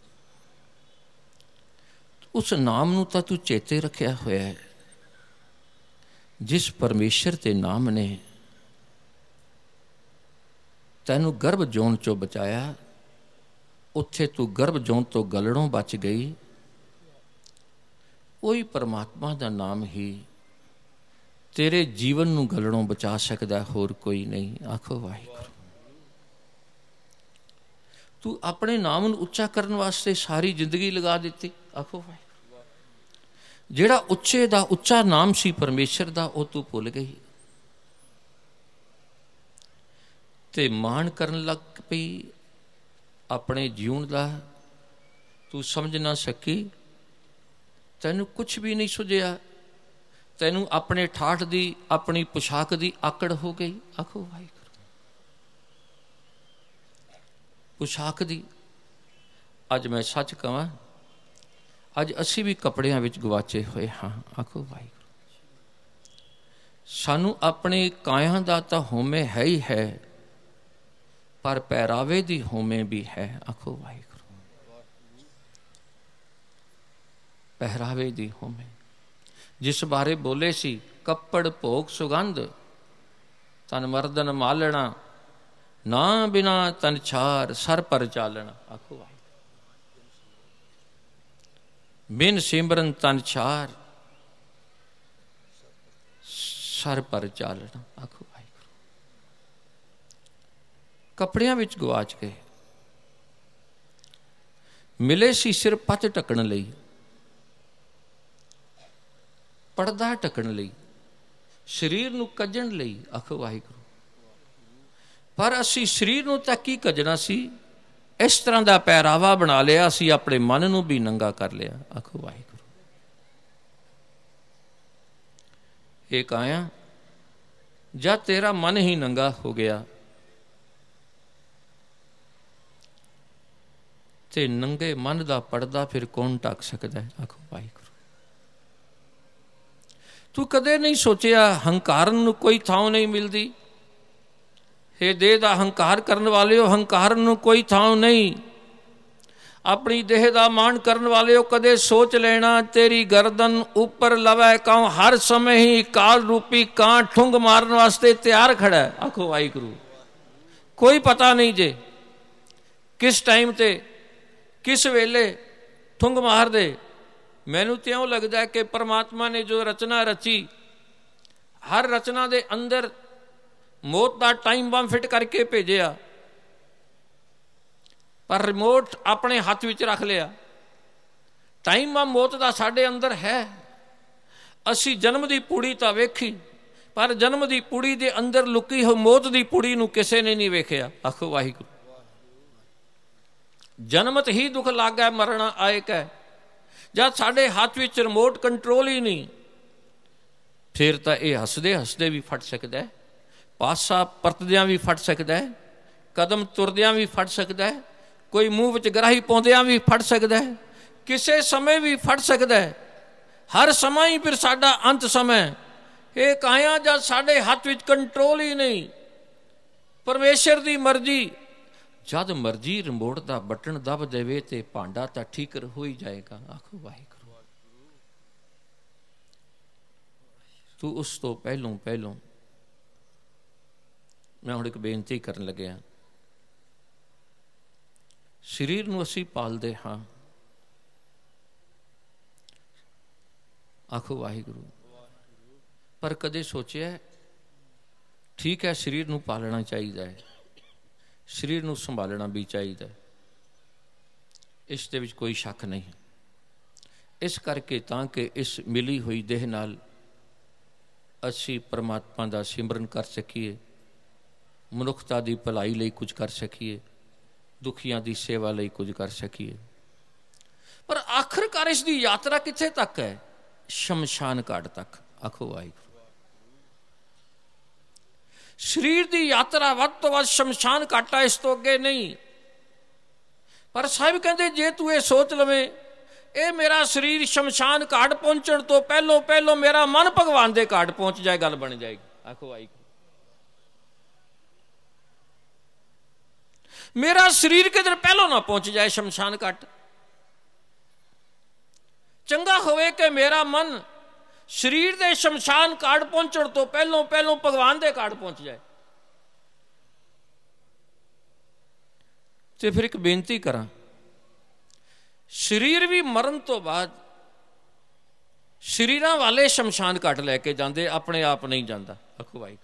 उस नाम नू तां तू चेते रखिया होया है। जिस परमेश्वर ते नाम ने तैनू गर्भ जोन चो बचाया, उत्थे तू गर्भ जोन तो गलड़ों बच गई। वही परमात्मा दा नाम ही तेरे जीवन नू गलड़ों बचा सकदा, होर कोई नहीं। आखो वाहिगुरू। तू अपने नाम नू उच्चा करन वास्ते सारी जिंदगी लगा दिती। आखो वाहिगुरू। जेड़ा उच्चे दा उच्चा नाम सी परमेश्वर दा, वो तू भुल गई ते माण करन लग पई अपने जीवन दा। तू समझ ना सकी, तैनू कुछ भी नहीं सुझिया, तैनू अपने ठाठ दी अपनी पोशाक दी आकड़ हो गई। आखो वाहिगुरू। पोशाक दी अज मैं सच कहां, अज असी भी कपड़ियां विच गवाचे होए हाँ। आखो वाहिगुरू। सानू अपने कायां दा तां होमे है ही है, पर पहरावे दी होमे भी है। आखो वाहिगुरू। पहरावे दी होमे जिस बारे बोले सी, कपड़ भोग सुगंध तन मर्दन मालना, ना बिना तन छार सर पर चालना। आखो वाहिगुरू। बिन सिमरन तन छार सर पर चालना। आखो वाहिगुरू। कपड़ियां विच गवाच गए। मिले सी सिर पत ढकण लई, पड़दा ढकण लई, शरीर नूं कजण लई। आखो वाहिगुरू। पर असी शरीर नूं तां की कजना सी, इस तरह का पहरावा बना लिया, असी अपने मन नूं भी नंगा कर लिया। आखो वाहिगुरू। एक आया जब तेरा मन ही नंगा हो गया ते नंगे मन का पड़दा फिर कौन ढक सकता है। आखो वाहिगुरू। तू कदे नहीं सोचिया हंकार नूं कोई थां नहीं मिलती। हे देह का हंकार करने वाले हो, हंकार नूं कोई थां नहीं। अपनी देह का मान करने वाले हो, कदे सोच लेना तेरी गर्दन ऊपर लवै कां हर समय ही काल रूपी कां ठुंग मारन वास्ते तैयार खड़ा है। आखो वाहिगुरू। कोई पता नहीं जे किस टाइम ते किस वेले ठुंग मार दे। मैनू तो इउं लगता है कि परमात्मा ने जो रचना रची, हर रचना दे अंदर मौत का टाइम बम फिट करके भेजिया, पर रिमोट अपने हाथ विच रख लिया। टाइम बम मौत का साडे अंदर है। असी जन्म की पूड़ी तो वेखी, पर जन्म की पूड़ी के अंदर लुकी हो मौत की पूड़ी नूं किसी ने नहीं वेखिया। आखो वाहिगुरू। जन्मत ही दुख लग है, मरना आए कै। जब साडे हाथ विच रिमोट कंट्रोल ही नहीं, फिर तो यह हसदे हसदे भी फट सकता है, पासा परतद्या भी फट सकता है, कदम तुरद्या भी फट सकता है, कोई मूँह विच गराही पाउंदियां भी फट सकता है, किसी समय भी फट सकता है। हर समय ही फिर साडा अंत समय। एक आया जब साडे हाथ विच कंट्रोल ही नहीं, परमेश्वर की मर्जी। जद मर्जी रिमोट का बटन दब देवे तो भांडा तो ठीक हो ही जाएगा। आखो वाहिगुरू। तू उस तो पहलों पहलों मैं हुण एक बेनती करन लग्या। शरीर नूं असीं पालदे हां। आखो वाहिगुरू। पर कदे सोचिया ठीक है शरीर नूं पालना चाहिए है, शरीर नूं संभालना भी चाहिए, इस दे विच कोई शक नहीं। इस करके तां कि इस मिली हुई देह नाल असीं परमात्मा दा सिमरन कर सकीए, मनुखता की भलाई लई कुछ कर सकीए, दुखियां की सेवा लई कुछ कर सकीए। पर आखिरकार इसकी यात्रा कित्थे तक है? शमशान घाट तक। आखो वाहिगुरू। शरीर की यात्रा वध तो वध शमशान घाट है, इस तो अगे नहीं। पर साहिब कहते जे तू ये सोच लवे ये मेरा शरीर शमशान घाट पहुंचण तो पहलों पहलों मेरा मन भगवान के घाट पहुंच जाए, गल बन जाएगी। आखो वाहिगुरू। मेरा शरीर किधर पहलों ना पहुंच जाए शमशान घाट। चंगा होवे कि मेरा मन शरीर के शमशान घाट पहुंचण तो पहलों पहलों भगवान के घाट पहुंच जाए। तो फिर एक बेनती करा, शरीर भी मरण तो बाद शरीरां वाले शमशान घाट लैके जाते, अपने आप नहीं जाता। आखो वाहिगुरू।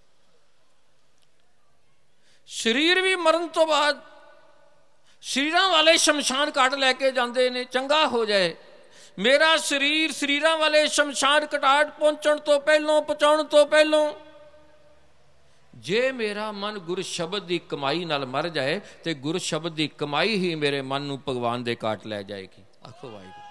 शरीर भी मरण तो बाद शरीरां वाले शमशान घाट लैके जाते ने। चंगा हो जाए मेरा शरीर शरीरां वाले शमशान घाट पहुंचण तो पहलों पहुंचाउण तो पहलों जे मेरा मन गुर शब्द की कमाई नाल मर जाए तो गुर शब्द की कमाई ही मेरे मन नूं भगवान दे घाट लै जाएगी। आखो वाहिगुरू।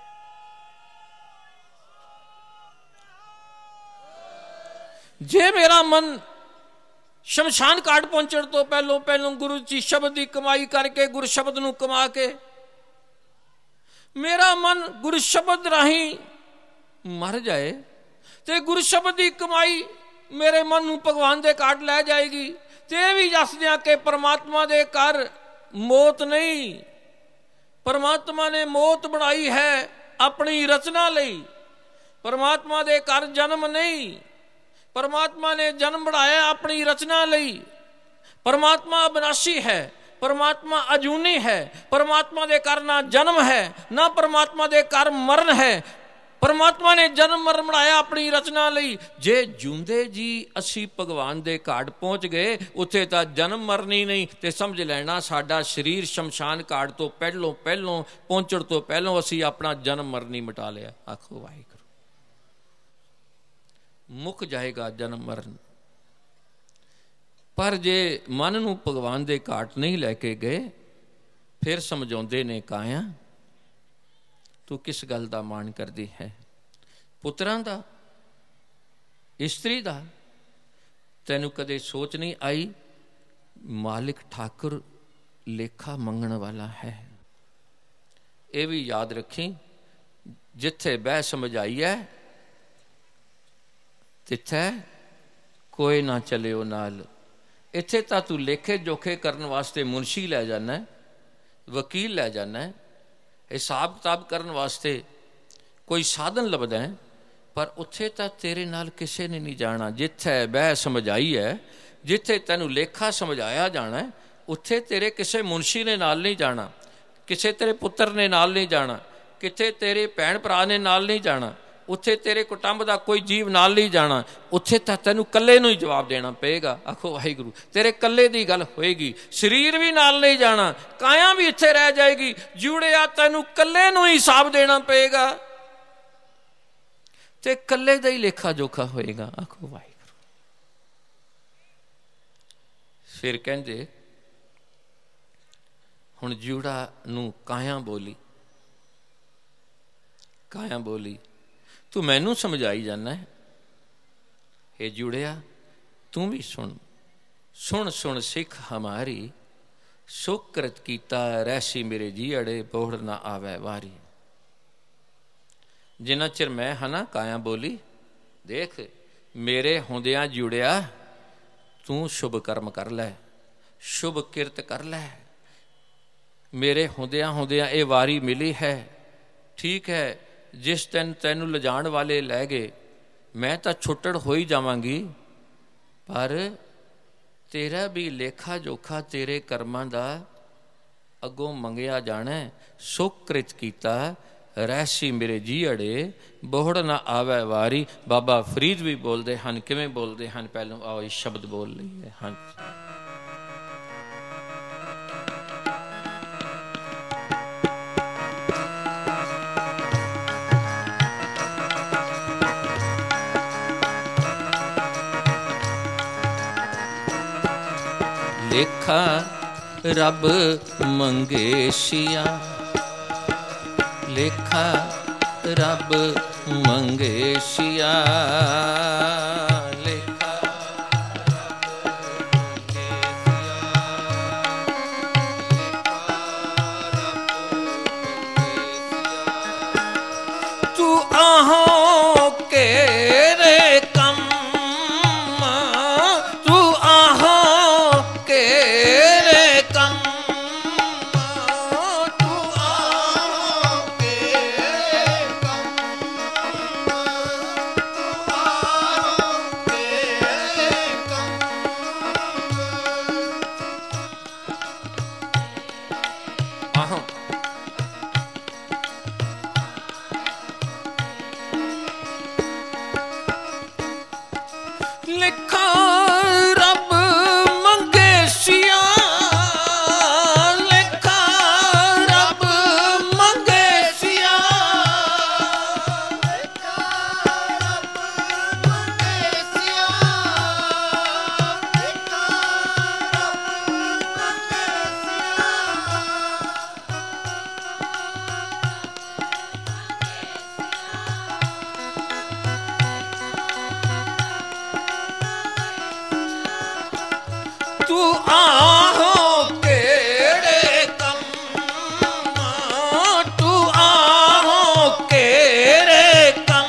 जे मेरा मन शमशान घाट पहुंचण तो पहलों पहलों गुरु जी शब्द की कमाई करके गुरु शब्द नूं कमा के मेरा मन गुरु शब्द राही मर जाए तो गुरु शब्द की कमाई मेरे मन नूं भगवान दे घाट लै जाएगी। ते भी दस दियां कि परमात्मा दे घर मौत नहीं, परमात्मा ने मौत बनाई है अपनी रचना लई। परमात्मा दे घर जन्म नहीं, परमात्मा ने जन्म बढ़ाया अपनी रचना लई। परमात्मा अविनाशी है, परमात्मा अजूनी है। परमात्मा दे घर ना जन्म है ना परमात्मा दे घर मरण है। परमात्मा ने जन्म मरण बनाया अपनी रचना लई। जे जूंदे जी असी भगवान दे घाट पहुंच गए उत्थे तां जन्म मरण ही नहीं, ते समझ लेना साडा शरीर शमशान घाट तो पहलों पहलों पहुंचण तो पहलों असी अपना जन्म मरण ही मिटा लिया। आखो वाहिगुरू। मुक जाएगा जन्म मरण। पर जे मन नूं भगवान दे घाट नहीं लैके गए फिर समझाउंदे ने काया तू किस गल दा मान करदी है, पुत्रां दा, इस्त्री दा? तैनू कदे सोच नहीं आई मालिक ठाकुर लेखा मंगण वाला है। ये भी याद रखी, जिथे बह समझाई है तिथे कोई ना चलियो नाल। इत्थे तां तू लेखे जोखे करन वास्ते मुंशी लै जाना, वकील लै जाना, हिसाब किताब करन वास्ते कोई साधन लभदा है, पर उत्थे तां तेरे नाल किसे ने नहीं जाना। जिथे बह समझाई है, जिथे तैनू लेखा समझाया जाना है, उत्थे तेरे किसे मुंशी ने नाल नहीं जाना, किसे तेरे पुत्र ने नाल नहीं जाना, किथे तेरे भैन भरा ने नाल नहीं जाना, उत्थे तेरे कुटुंब का कोई जीव नाल नहीं जाना। उत्थे तां तैनू कल्ले नूं ही जवाब देना पेगा। आखो वाहिगुरू, तेरे कल्ले दी गल होएगी। शरीर भी नाल नहीं जाना, काया भी इत्थे रह जाएगी। जुड़िया तैनू कल्ले नूं ही हिसाब देना पेगा ते कल्ले दा ही लेखा जोखा होएगा। आखो वाहिगुरू। फिर कहंदे हुण जूड़ा नूं काया बोली, काया बोली तू मैनू समझाई जाना है। हे जुड़िया तू भी सुन, सुन सुन सिख हमारी, सुकृत कीता रहसी मेरे जी अड़े बोहड़ ना आवे वारी। जिन्ना चिर मैं है ना काया बोली, देख मेरे होंदियां जुड़िया तू शुभ कर्म कर लै, शुभ किरत कर लै। मेरे होंदियां होंदियां ये वारी मिली है, ठीक है। जिस दिन तैनू लिजाण वाले लै गए मैं तो छुट्टड़ हो ही जावांगी, पर तेरा भी लेखा जोखा तेरे कर्मां दा अगों मंगिया जाना। सुकृत कीता रहसी मेरे जी अड़े बोहड़ ना आवे वारी। बाबा फरीद भी बोलते हैं, किवें बोलते हैं? पहलों आओ ये शब्द बोल लईए। हाँ, लेखा रब मंगेशिया, लेखा रब मंगेशिया, लेखा तू आहों के रे कम, तू आहों के रे कम, तू आहों के रे कम, तू आहों के रे कम। आहों लिखा रब मंगेशिया, लिखा रब मंगेशिया, लिखा रब मंगेशिया, लिखा रब तू आहों केड़े कम, तू आहों केड़े कम,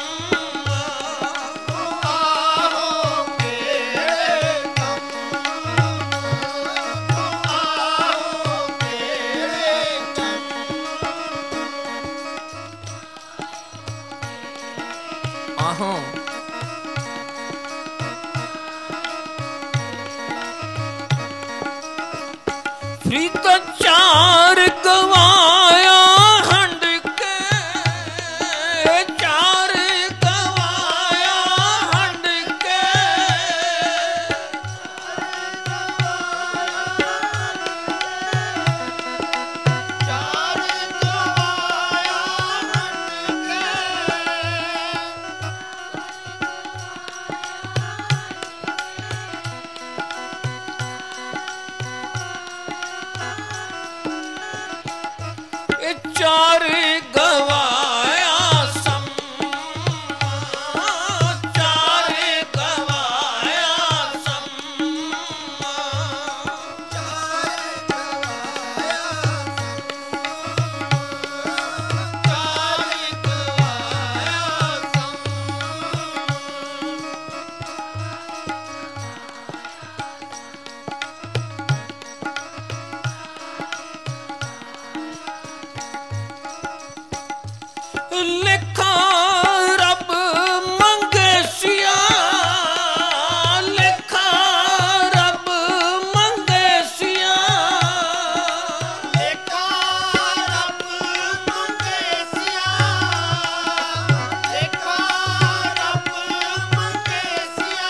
तू आहों केड़े कम, तू आहों केड़े कम। आहों प्रीत चार गवाया हंड के, चार गवाया हंड के, चार गवाया हंड के। ਚਾਰ ਗਵਾਇਆ ਸਮ ਚਾਰ ਗਵਾਇਆ ਸਮ ਚਾਰ ਗਵਾਇਆ ਚਾਰ ਗਵਾਇਆ ਲਿਖਾ ਰੱਬ ਮੰਗੇਸੀਆ ਲਿਖਾ ਰੱਬ ਮੰਗੇਸੀਆ ਲਿਖਾ ਰੱਬ ਮੰਗੇਸੀਆ ਲਿਖਾ ਰੱਬ ਮੰਗੇਸੀਆ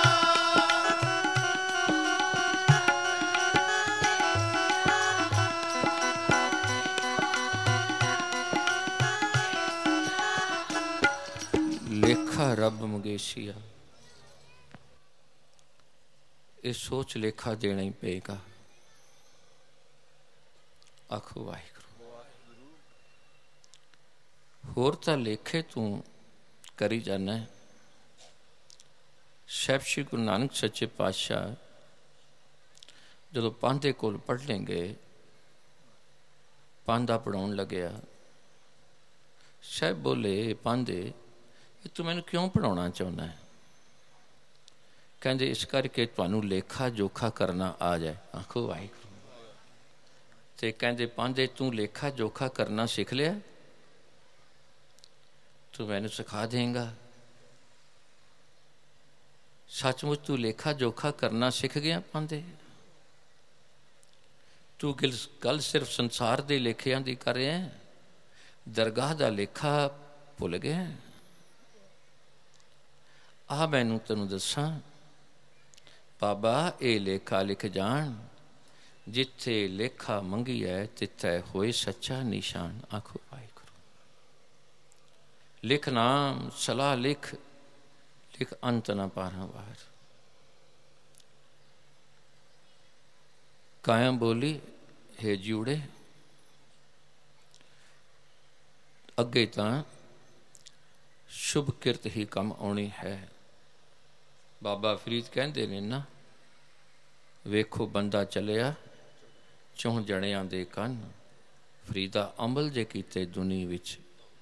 ਲੇਖਾ ਰੱਬ ਮੰਗੇਸੀਆ। ਇਹ ਸੋਚ ਲੇਖਾ ਦੇਣਾ ਹੀ ਪਏਗਾ। ਆਖੋ ਵਾਹਿਗੁਰੂ। ਹੋਰ ਤਾਂ ਲੇਖੇ ਤੂੰ ਕਰੀ ਜਾਣਾ। ਸਾਹਿਬ ਸ਼੍ਰੀ ਗੁਰੂ ਨਾਨਕ ਸੱਚੇ ਪਾਤਸ਼ਾਹ ਜਦੋਂ ਪਾਂਧੇ ਕੋਲ ਪੜ੍ਹ ਲੈਂਗੇ, ਪਾਂਧਾ ਪੜ੍ਹਾਉਣ ਲੱਗਿਆ। ਸਾਹਿਬ ਬੋਲੇ, ਪਾਂਧੇ ਤੂੰ ਮੈਨੂੰ ਕਿਉਂ ਪੜ੍ਹਾਉਣਾ ਚਾਹੁੰਦਾ ਹੈ? ਕਹਿੰਦੇ ਇਸ ਕਰਕੇ ਤੁਹਾਨੂੰ ਲੇਖਾ ਜੋਖਾ ਕਰਨਾ ਆ ਜਾਏ। ਆਖੋ ਵਾਹਿਗੁਰੂ। ਤੇ ਕਹਿੰਦੇ ਪਾਂਧੇ ਤੂੰ ਲੇਖਾ ਜੋਖਾ ਕਰਨਾ ਸਿੱਖ ਲਿਆ? ਤੂੰ ਮੈਨੂੰ ਸਿਖਾ ਦੇਂਗਾ? ਸੱਚਮੁੱਚ ਤੂੰ ਲੇਖਾ ਜੋਖਾ ਕਰਨਾ ਸਿੱਖ ਗਿਆ ਪਾਂਧੇ? ਤੂੰ ਗੱਲ ਸਿਰਫ ਸੰਸਾਰ ਦੇ ਲੇਖਿਆਂ ਦੀ ਕਰ ਰਿਹਾ, ਦਰਗਾਹ ਦਾ ਲੇਖਾ ਭੁੱਲ ਗਿਆ? ਆ ਮੈਨੂੰ ਤੈਨੂੰ ਦੱਸਾਂ ਬਾਬਾ, ਇਹ ਲੇਖਾ ਲਿਖ ਜਾਣ, ਜਿੱਥੇ ਲੇਖਾ ਮੰਗੀ ਹੈ ਤਿੱਥੇ ਹੋਏ ਸੱਚਾ ਨਿਸ਼ਾਨ। ਆਖੋ ਵਾਹਿਗੁਰੂ। ਲਿਖ ਨਾਮ ਸਲਾਹ ਲਿਖ, ਲਿਖ ਅੰਤ ਨਾ ਪਾਰਾਂ ਵਾਰ। ਕਾਇਮ ਬੋਲੀ, ਹੇ ਜੂੜੇ ਅੱਗੇ ਤਾਂ ਸ਼ੁਭ ਕਿਰਤ ਹੀ ਕੰਮ ਆਉਣੀ ਹੈ। ਬਾਬਾ ਫਰੀਦ ਕਹਿੰਦੇ ਨੇ ਨਾ, ਵੇਖੋ ਬੰਦਾ ਚੱਲਿਆ ਚੌਂ ਜਣਿਆਂ ਦੇ ਕੰਨ, ਫਰੀਦਾ ਅਮਲ ਜੇ ਕੀਤੇ ਦੁਨੀ ਵਿੱਚ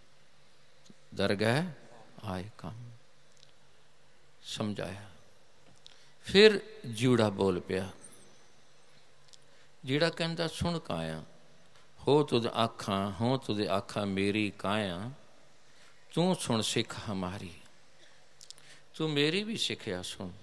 ਦਰਗਾਹ ਆਏ ਕੰਮ। ਸਮਝਾਇਆ। ਫਿਰ ਜੀੜਾ ਬੋਲ ਪਿਆ। ਜਿਹੜਾ ਕਹਿੰਦਾ ਸੁਣ ਕਾਇਆ, ਹੋ ਤੁਧ ਆਖਾਂ ਹੋ ਤੁਧ ਆਖਾਂ ਮੇਰੀ ਕਾਇਆ, ਤੂੰ ਸੁਣ ਸਿੱਖ ਹਮਾਰੀ। ਤੂੰ ਮੇਰੀ ਵੀ ਸਿੱਖਿਆ ਸੁਣ।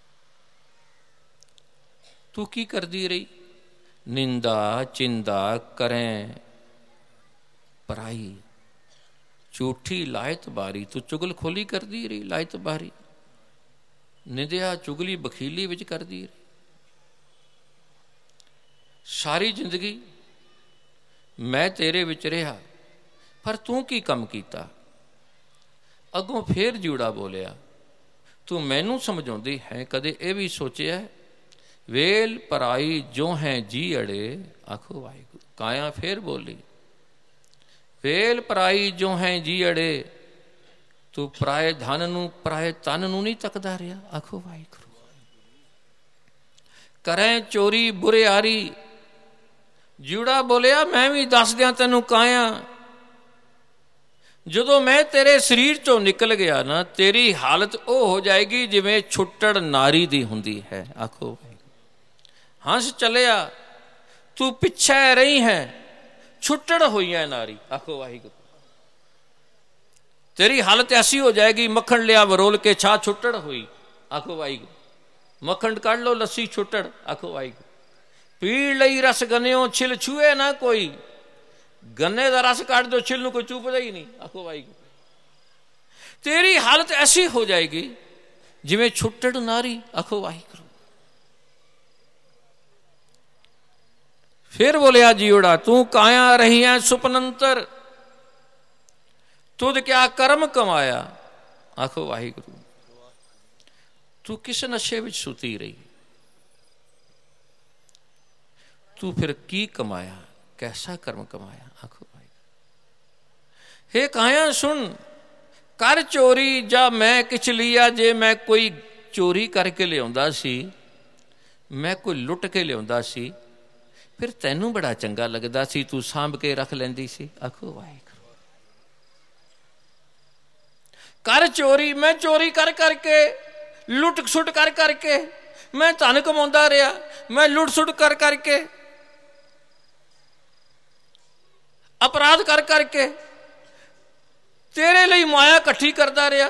ਤੂੰ ਕੀ ਕਰਦੀ ਰਹੀ? ਨਿੰਦਾ ਚਿੰਦਾ ਕਰੇ ਪਰਾਈ, ਝੂਠੀ ਲਾਇਤ ਬਾਰੀ। ਤੂੰ ਚੁਗਲ ਖੋਲੀ ਕਰਦੀ ਰਹੀ, ਲਾਇਤ ਬਾਰੀ ਨਿੰਦਿਆ ਚੁਗਲੀ ਬਖੀਲੀ ਵਿੱਚ ਕਰਦੀ ਰਹੀ। ਸਾਰੀ ਜ਼ਿੰਦਗੀ ਮੈਂ ਤੇਰੇ ਵਿੱਚ ਰਿਹਾ, ਪਰ ਤੂੰ ਕੀ ਕੰਮ ਕੀਤਾ? ਅੱਗੋਂ ਫੇਰ ਜੂੜਾ ਬੋਲਿਆ, ਤੂੰ ਮੈਨੂੰ ਸਮਝਾਉਂਦੀ ਹੈ, ਕਦੇ ਇਹ ਵੀ ਸੋਚਿਆ ਵੇਲ ਪਰਾਈ ਜੋ ਹੈ ਜੀ ਅੜੇ। ਆਖੋ ਵਾਹਿਗੁਰੂ। ਕਾਇਆ ਫੇਰ ਬੋਲੀ, ਵੇਲ ਪਰਾਈ ਜੋ ਹੈ ਜੀ ਅੜੇ, ਤੂੰ ਪਰਾਏ ਧਨ ਨੂੰ ਪਰਾਏ ਤਨ ਨੂੰ ਨਹੀਂ ਤੱਕਦਾ ਰਿਹਾ। ਆਖੋ ਵਾਹਿਗੁਰੂ। ਕਰੇ ਚੋਰੀ ਬੁਰਿਆਰੀ। ਜੂੜਾ ਬੋਲਿਆ, ਮੈਂ ਵੀ ਦੱਸ ਦਿਆਂ ਤੈਨੂੰ ਕਾਇਆ, ਜਦੋਂ ਮੈਂ ਤੇਰੇ ਸਰੀਰ ਚੋਂ ਨਿਕਲ ਗਿਆ ਨਾ, ਤੇਰੀ ਹਾਲਤ ਉਹ ਹੋ ਜਾਏਗੀ ਜਿਵੇਂ ਛੁੱਟੜ ਨਾਰੀ ਦੀ ਹੁੰਦੀ ਹੈ। ਆਖੋ ਹੰਸ ਚੱਲਿਆ, ਤੂੰ ਪਿੱਛੇ ਰਹੀ ਹੈ, ਛੁੱਟੜ ਹੋਈ ਹੈ ਨਾਰੀ। ਆਖੋ ਵਾਹਿਗੁਰੂ। ਤੇਰੀ ਹਾਲਤ ਐਸੀ ਹੋ ਜਾਏਗੀ, ਮੱਖਣ ਲਿਆ ਵਰੋਲ ਕੇ ਛਾ ਛੁੱਟੜ ਹੋਈ। ਆਖੋ ਵਾਹਿਗੁਰੂ। ਮੱਖਣ ਕੱਢ ਲਓ, ਲੱਸੀ ਛੁੱਟੜ। ਆਖੋ ਵਾਹਿਗੁਰੂ। ਪੀੜ ਲਈ ਰਸ ਗੰਨਿਓ ਛਿਲ ਛੂਏ ਨਾ ਕੋਈ, ਗੰਨੇ ਦਾ ਰਸ ਕੱਢ ਦੋ, ਛਿਲ ਨੂੰ ਕੋਈ ਚੂਪਦਾ ਹੀ ਨਹੀਂ। ਆਖੋ ਵਾਹਿਗੁਰੂ। ਤੇਰੀ ਹਾਲਤ ਐਸੀ ਹੋ ਜਾਏਗੀ ਜਿਵੇਂ ਛੁੱਟੜ ਨਾਰੀ। ਆਖੋ ਵਾਹਿਗੁਰੂ। ਫਿਰ ਬੋਲਿਆ ਜੀਉੜਾ, ਤੂੰ ਕਾਇਆ ਰਹੀ ਹੈ ਸੁਪਨੰਤਰ, ਤੁਧ ਕਿਆ ਕਰਮ ਕਮਾਇਆ। ਆਖੋ ਵਾਹਿਗੁਰੂ। ਤੂੰ ਕਿਸ ਨਸ਼ੇ ਵਿੱਚ ਸੁੱਤੀ ਰਹੀ? ਤੂੰ ਫਿਰ ਕੀ ਕਮਾਇਆ? ਕੈਸਾ ਕਰਮ ਕਮਾਇਆ? ਆਖੋ ਵਾਹਿਗੁਰੂ। हे काया सुन, कर चोरी जा मैं किछ लिया। जे मैं कोई चोरी करके लियाउंदा सी, मैं कोई लुट के लियाउंदा सी, फिर तैनूं बड़ा चंगा लगदा सी, तू सांभ के रख लैंदी सी। आखो वाहिगुरू। कर चोरी, मैं चोरी कर करके, लुट सुट कर करके मैं धन कमाउंदा रहा, मैं लुट सुट कर करके, अपराध कर करके तेरे लिए माया इकट्ठी करता रहा।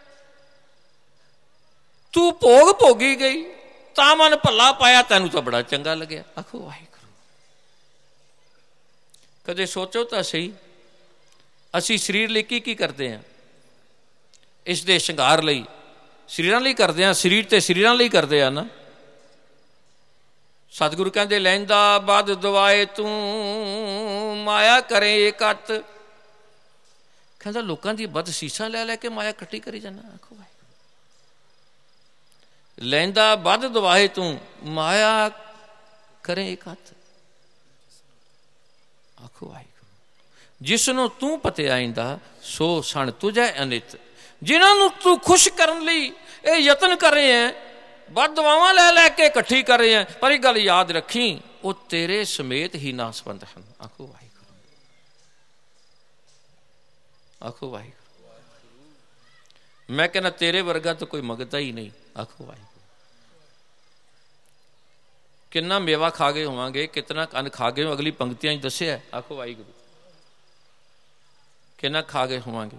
तू भोग भोगी गई, ता मन भला पाया, तैनूं तो बड़ा चंगा लग्या। आखो वाहिगुरू। कदे सोचो तो सही, असी शरीर लिए की की करते हैं? इस दे शंगार लई शरीरां लई करते हैं, शरीर ते शरीरां लई करते हैं ना। सतगुरु कहते लैंदा बद दवाए तू माया करे एकत। कहता लोगों की बद सीसा लै लैके माया कट्ठी करी जाना। आखो भाई लैंदा बद दवाए तू माया करे एकत। आखो भाई जिसनों तू पते आइंदा सो सन तुझे अनित। जिन्होंने तू खुश करने लई ये यतन कर रहे हैं, बद दवावां लै लैके इकट्ठी कर रहे हैं, पर एक गल याद रखी, वो तेरे समेत ही नासबंद हैं। आखो वाहिगुरू। आखो वाहिगुरू। मैं कहना तेरे वर्गा तो कोई मंगता ही नहीं। आखो वाहिगुरू। कितना मेवा खा गए होवांगे, कितना अन्न खा गए, अगली पंक्तियां दस्सिया। आखो वाहिगुरू। कितना खा गए होवांगे।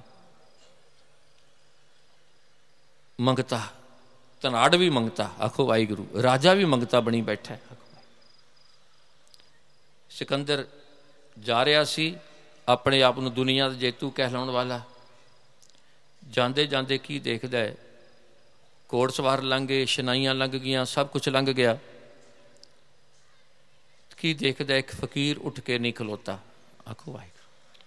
मंगता, धनाड़ भी मंगता। आखो वाहिगुरू। राजा भी मंगता बनी बैठा है। सिकंदर जा रहा सी, अपने आप को दुनिया का जेतू कहलाउण वाला। जांदे जांदे की देखदा है, घोड़सवार लंघ गए, शनाइयां लंघ गईयां, सब कुछ लंघ गया। की देखदा एक फकीर उठ के नहीं खलोता। आखो वाहिगुरू।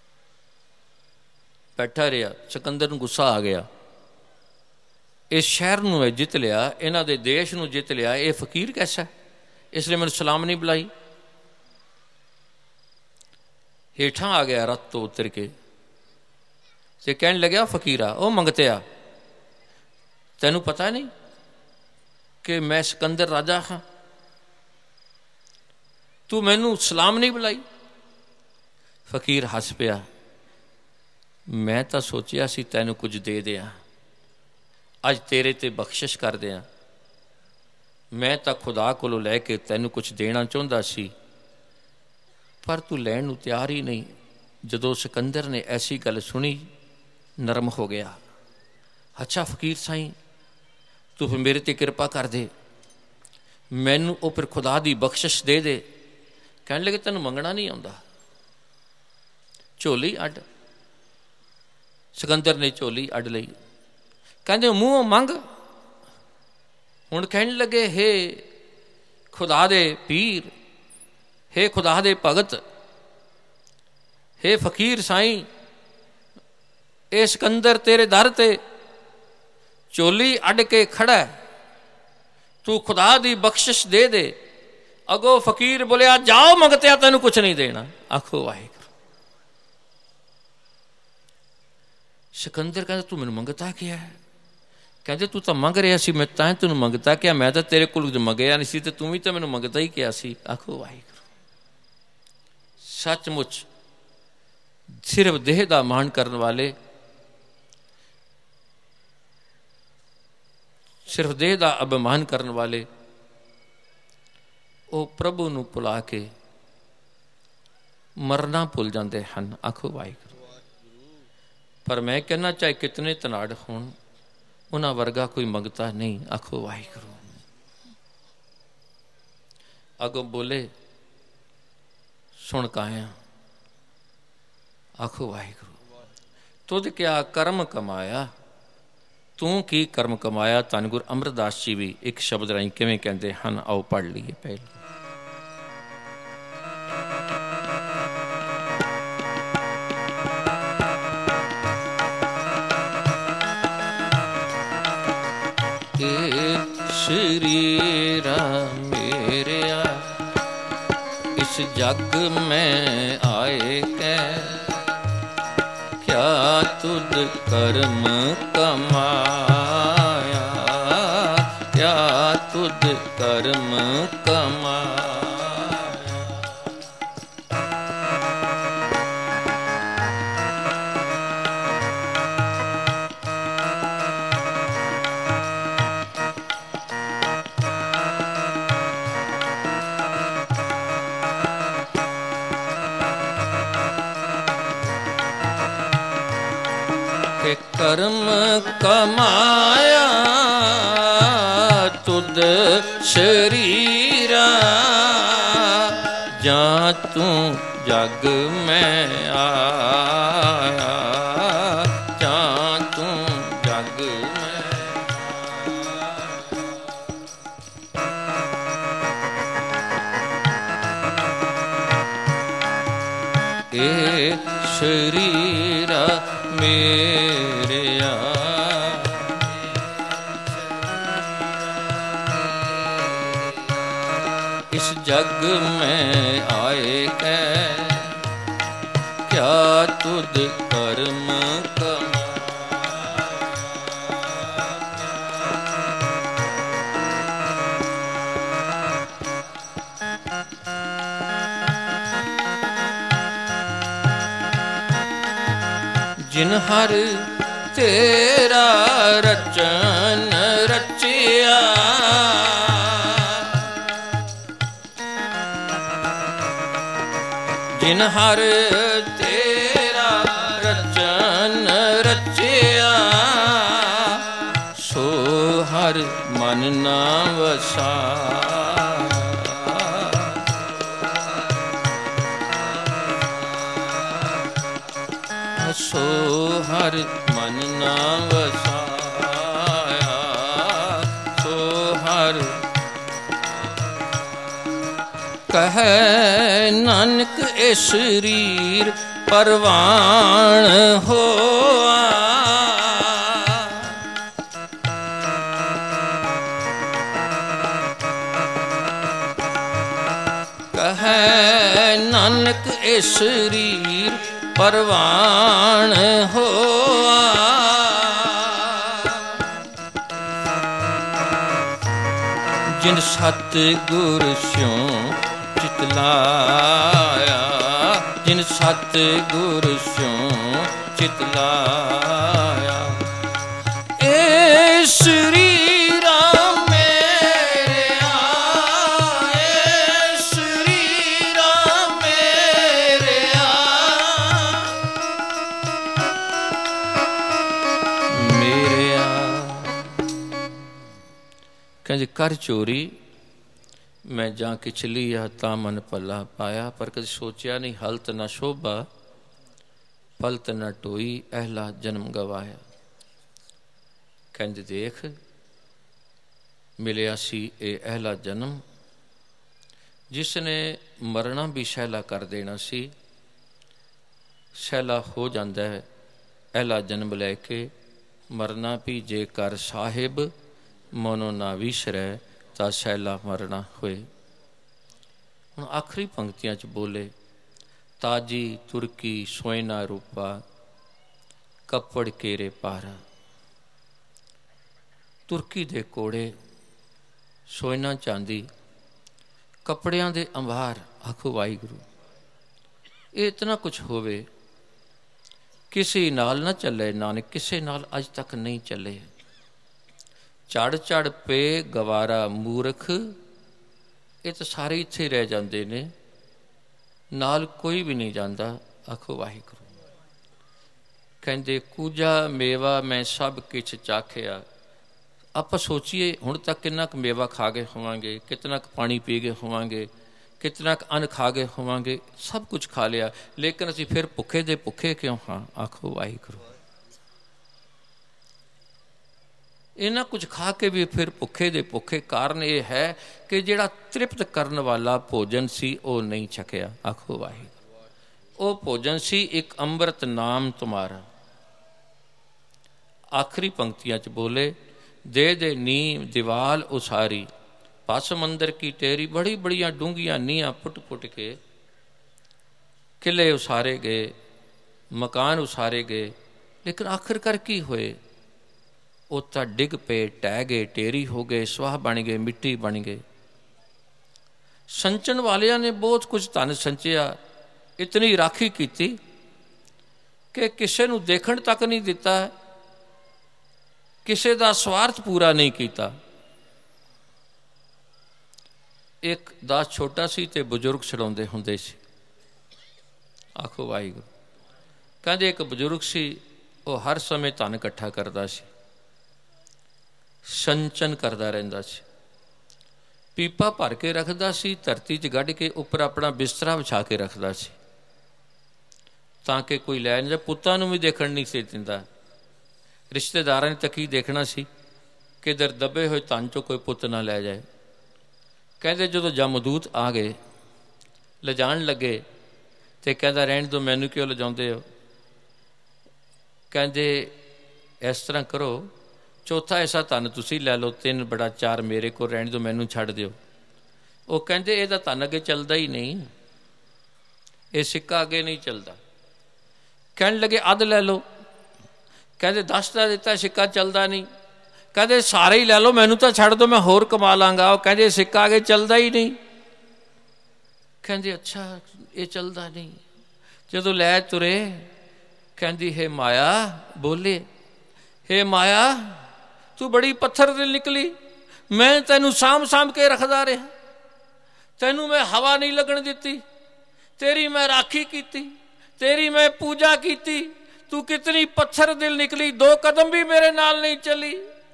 बैठा रहा। सिकंदर नूं गुस्सा आ गया, इस शहर नूं जित लिया, इन्हां दे देश नूं जित लिया, ये फकीर कैसा है, इसलिए मैंने सलाम नहीं बुलाई। हेठां आ गया रथ तो उतर के, ते कहन लग्या फकीरा ओ मंगतिया, तैनूं पता नहीं कि मैं सिकंदर राजा हाँ, तू मैनू सलाम नहीं बुलाई। फकीर हस पिया, मैं तो सोचिया सी तैनूं कुछ दे दिया, अज तेरे ते बख्शिश कर दिया। मैं तो खुदा कोलों लैके तैनूं कुछ देना चाहुंदा सी, पर तू लैण नूं तैयार ही नहीं। जदों सिकंदर ने ऐसी गल सुनी, नरम हो गया। अच्छा फकीर साईं, तू फिर मेरे ते कृपा कर दे, मैनू वो फिर खुदा दी बख्शिश दे दे। कहने लगे तैनूं मंगना नहीं आउंदा, झोली अड। सिकंदर ने झोली अड लई, कहंदे मूँह मंग। हुण कहने लगे हे खुदा दे पीर, हे खुदा दे भगत, हे फकीर साईं, ए सिकंदर तेरे दर ते झोली अड के खड़ा है, तू खुदा दी बख्शिश दे दे। अगो फकीर बोलिया जाओ मंगतिया, तैनू कुछ नहीं देना। आखो वाहिगुरू। सिकंदर कहता तू मैनू मंगता क्या है? कहते तू तो मंग रहा सी, मैं तां तैनू मंगता क्या, मैं तो तेरे कोल मंगया नहीं सी, ते तू भी तो मैनू मंगता ही क्या सी। आखो वाहिगुरू। सचमुच सिर्फ देह दा मान करने वाले, सिर्फ देह दा अभिमान करने वाले, वो प्रभु नूं भुला के मरना भुल जाते हैं। आखो वाहिगुरू। पर मैं कहना चाहे कितने तनाड़ होण, उन्हां वर्गा कोई मंगता नहीं। आखो वाहिगुरू। अगों बोले सुन काया, आखो वाहिगुरू। तुद क्या कर्म कमाया, तू की कर्म कमाया। धन गुरु अमरदास जी भी एक शब्द राही किवें कहते हैं, आओ पढ़ लीए पहले। शरीरा मेरेया इस जग में आए कै, क्या तुद कर्म कमाया, क्या तुद कर्म कमाया। कर्म कमाया तुद शरीरा, जा तू जग में आया, जा तू जग में आया। ए शरीरा मेरे इस जग में आए कै, क्या तुद कर्म कमाया। जिन हर तेरा रचन रचिया, जिन हर तेरा रचन रचिया, सो हर मन ना वसा। सो हर मन ना वसाया, सो हर कह नानक ए शरीर परवान होआ। कह नानक ए शरीर परवान होआ। जिन सतगुर स्यों चितलाया, जिन सतगुर स्यों चितलाया। ए शरीरा मेरे आ, ए शरीरा मेरे आ, मेरे आ। कहते कर चोरी मैं जा किछ लिया ता मन भला पाया, पर कद सोचा नहीं हलत न शोभा, पलत न टोई अहला जन्म गवाया। कहते देख मिलिया सी ए अहला जन्म, जिसने मरना भी सैला कर देना सी, सैला हो जाता है अहला जन्म लैके। मरना भी जे कर साहिब मनो ना विसरै, ता सैला मरना होए। हुण आखिरी पंक्तियां च बोले, ताजी तुर्की सोयना रूपा, कपड़ केरे पारा। तुर्की दे कोड़े, सोयना चांदी, कपड़ियां दे अंबार। आखो वाहिगुरू, ये इतना कुछ होवे, किसी नाल ना चले नानक, किसी नाल अज तक नहीं चले। चढ़ चढ़ पे गवारा मूर्ख, ये तो सारे इत्थे रह जाते ने, नाल कोई भी नहीं जाता। आखो वाहिगुरू। कहते कूजा मेवा मैं सब किछ चाखिया। आप सोचिए हुण तक कितना क मेवा खा गए होवांगे, कितना क पानी पी गए होवांगे, कितना क अन्न खा गए होवांगे, सब कुछ खा लिया, लेकिन असीं फिर भुखे दे भुखे क्यों हाँ। आखो वाहिगुरू। इन्ना कुछ खा के भी फिर भुखे दे भुखे, कारण ये है कि जिहड़ा तृप्त करन वाला भोजन सी वो नहीं छकिया। आखो वाहिगुरू। वो भोजन सी एक अमृत नाम तुम्हारा। आखिरी पंक्तियां च बोले, दे दे नींव दीवाल उसारी, पास मंदिर की टेरी। बड़ी बड़िया डूंगियां नीहां पुट पुट के किले उसारे गए, मकान उसारे गए, लेकिन आखिरकार की होए? वो तो डिग पे, टह गए, टेरी हो गए, स्वाह बन गए, मिट्टी बन गए। संचन वालिया ने बहुत कुछ धन संचिया, इतनी राखी की कि किसी नूं देखण तक नहीं दिता, किसी का स्वार्थ पूरा नहीं किया। एक दास छोटा सी ते बजुर्ग छड़ाउंदे हुंदे सी। आखो वाहिगुरू। कहंदे एक बजुर्ग सी, वो हर समय धन इकट्ठा करता सी, संचन करता रहिंदा सी, पीपा भर के रखदा सी, धरती च गढ़ के उपर अपना बिस्तरा विछा के रखदा सी ताकि कोई लै नहीं जाए। पुत्तां नूं भी देखण नहीं सी दिंदा, रिश्तेदारां ने तक ही देखना सी किधर दबे हुए धन चों कोई पुत्त ना लै जाए। कहंदे जदों जमदूत आ गए, लिजाण लगे, तो कहता रहण दो, मैनू क्यों लिजाउंदे हो? कहंदे इस तरह करो, चौथा ऐसा धन तुसी लै लो, तीन बड़ा चार मेरे को रहण दो, मैनू छड्ड दिओ। वो कहंदे इहदा धन अगे चलदा ही नहीं, ये सिक्का अगे नहीं चलता। कहण लगे अध लै लो। कहंदे दस दा दिता, सिक्का चलदा नहीं। कहंदे सारे ही लै लो, मैनू तो छड्ड दो, मैं होर कमा लांगा। वो कहंदे सिक्का अगे चलदा ही नहीं। कहंदे अच्छा ये चलदा नहीं। जदों लै तुरे, कहंदी हे माया, बोले हे माया तू बड़ी पत्थर दिल निकली, मैं तैनू साम साम के रखदा रहा, तैनू मैं हवा नहीं लगन दिती, तेरी मैं राखी कीती, तेरी मैं पूजा कीती, तू कितनी पत्थर दिल निकली, दो कदम भी मेरे नाल नहीं चली।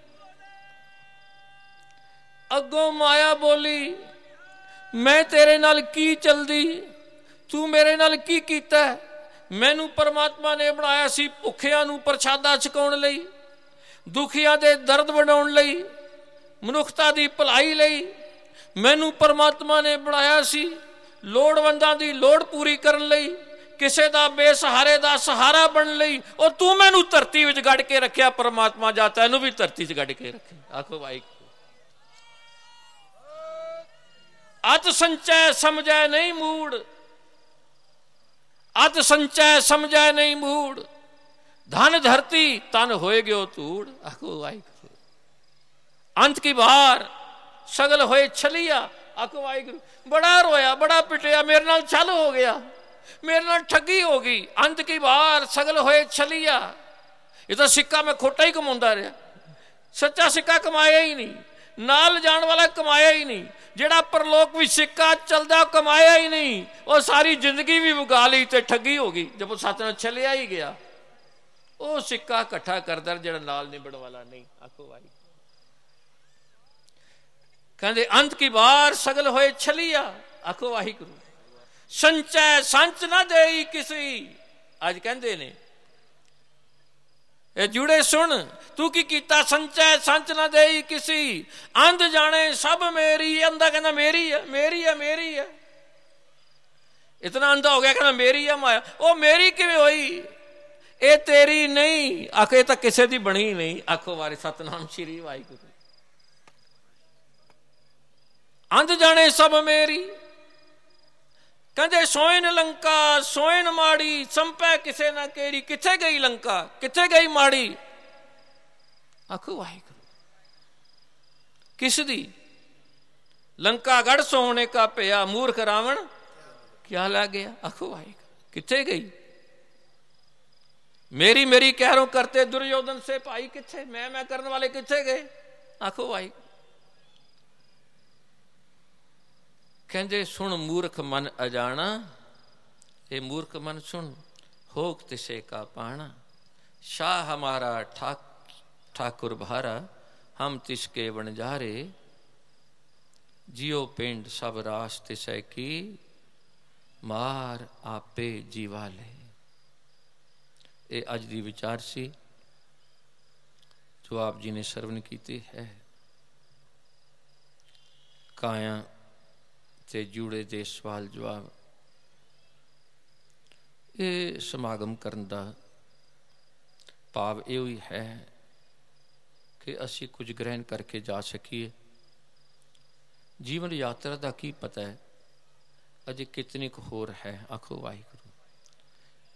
अगों माया बोली मैं तेरे नाल की चलदी, तू मेरे नाल की कीता? मैनू परमात्मा ने बनाया सी भुखियां नू प्रसादा छकाउण लई, दुखियां दे दर्द वंडाउण लई, मनुखता दी भलाई लई। मैनू परमात्मा ने बनाया सी लोड़वंदां दी लोड़ पूरी करन लई, किसे दा बेसहारे दा सहारा बन लई। और तू मैनू धरती विच गड़ के रखिया परमात्मा, जा तैनू भी धरती च गड़ के रखे। आखो भाई अत संचय समझै नहीं मूड़, अत संचय समझै नहीं मूड़, धन धरती तन होए गयो तूड़। आखो भाई अंत की बार सगल होए छलिया। आखो वाहिगुरू बड़ा रोया, बड़ा पिटिया, मेरे नाल छल हो गया, मेरे नाल ठगी हो गई। अंत की बार सगल होए छलिया। ये तो सिक्का मैं खोटा ही कमाउंदा रहा, सच्चा सिक्का कमाया ही नहीं, नाल जान वाला कमाया ही नहीं, जेड़ा परलोक भी सिक्का चलदा कमाया ही नहीं, और सारी जिंदगी भी मुका ली ते ठगी हो गई। जब वो सच नाल छलिया ही गया, वो सिक्का इकट्ठा करदा जेड़ा नाल निबड़ वाला नहीं। आखो भाई कहंदे अंत की बार सगल होए छलिया। आखो वाहिगुरू संचय संच ना देई किसी। अज कहंदे ने ए जुड़े सुन, तू की कीता? संचय संच ना देई किसी, अंध जाने सब मेरी। अंधा कहना मेरी है, मेरी है, मेरी है। इतना अंधा हो गया कहना मेरी है माया। ओ मेरी किवें होई? ए तेरी नहीं। आखे तो किसी दी बनी नहीं। आखो वारे सतनाम श्री वाहिगुरू। अंध जाने सब मेरी। कहते सोयन लंका सोयन माड़ी, संपै किसे ना केड़ी। किथे गई लंका, किथे गई माड़ी? आखो वाहिगुरू किस दी? लंका गढ़ सोने का पिया, मूर्ख रावण क्या ला गया? आखो वाहिगुरू किथे गई? मेरी मेरी कह रहा करते दुर्योधन से भाई किथे? मैं मैं करने वाले किथे गए? आखो वाहिगुरू कहते सुन मूर्ख मन अजाना, ये मूर्ख मन सुन, होक तिसे का पाना। शाह हमारा ठाक ठाकुर भारा, हम तिसके वनजारे। जियो पिंड सब रास तिसै की, मार आपे जीवाले। ये अज दी विचार सी जो आप जी ने सरवण की है। काया ते जुड़े दे सवाल जवाब। ये समागम करन दा भाव यो ही है कि असी कुछ ग्रहण करके जा सकीए। जीवन यात्रा का की पता है अजे कितनी को होर है। आखो वाहिगुरू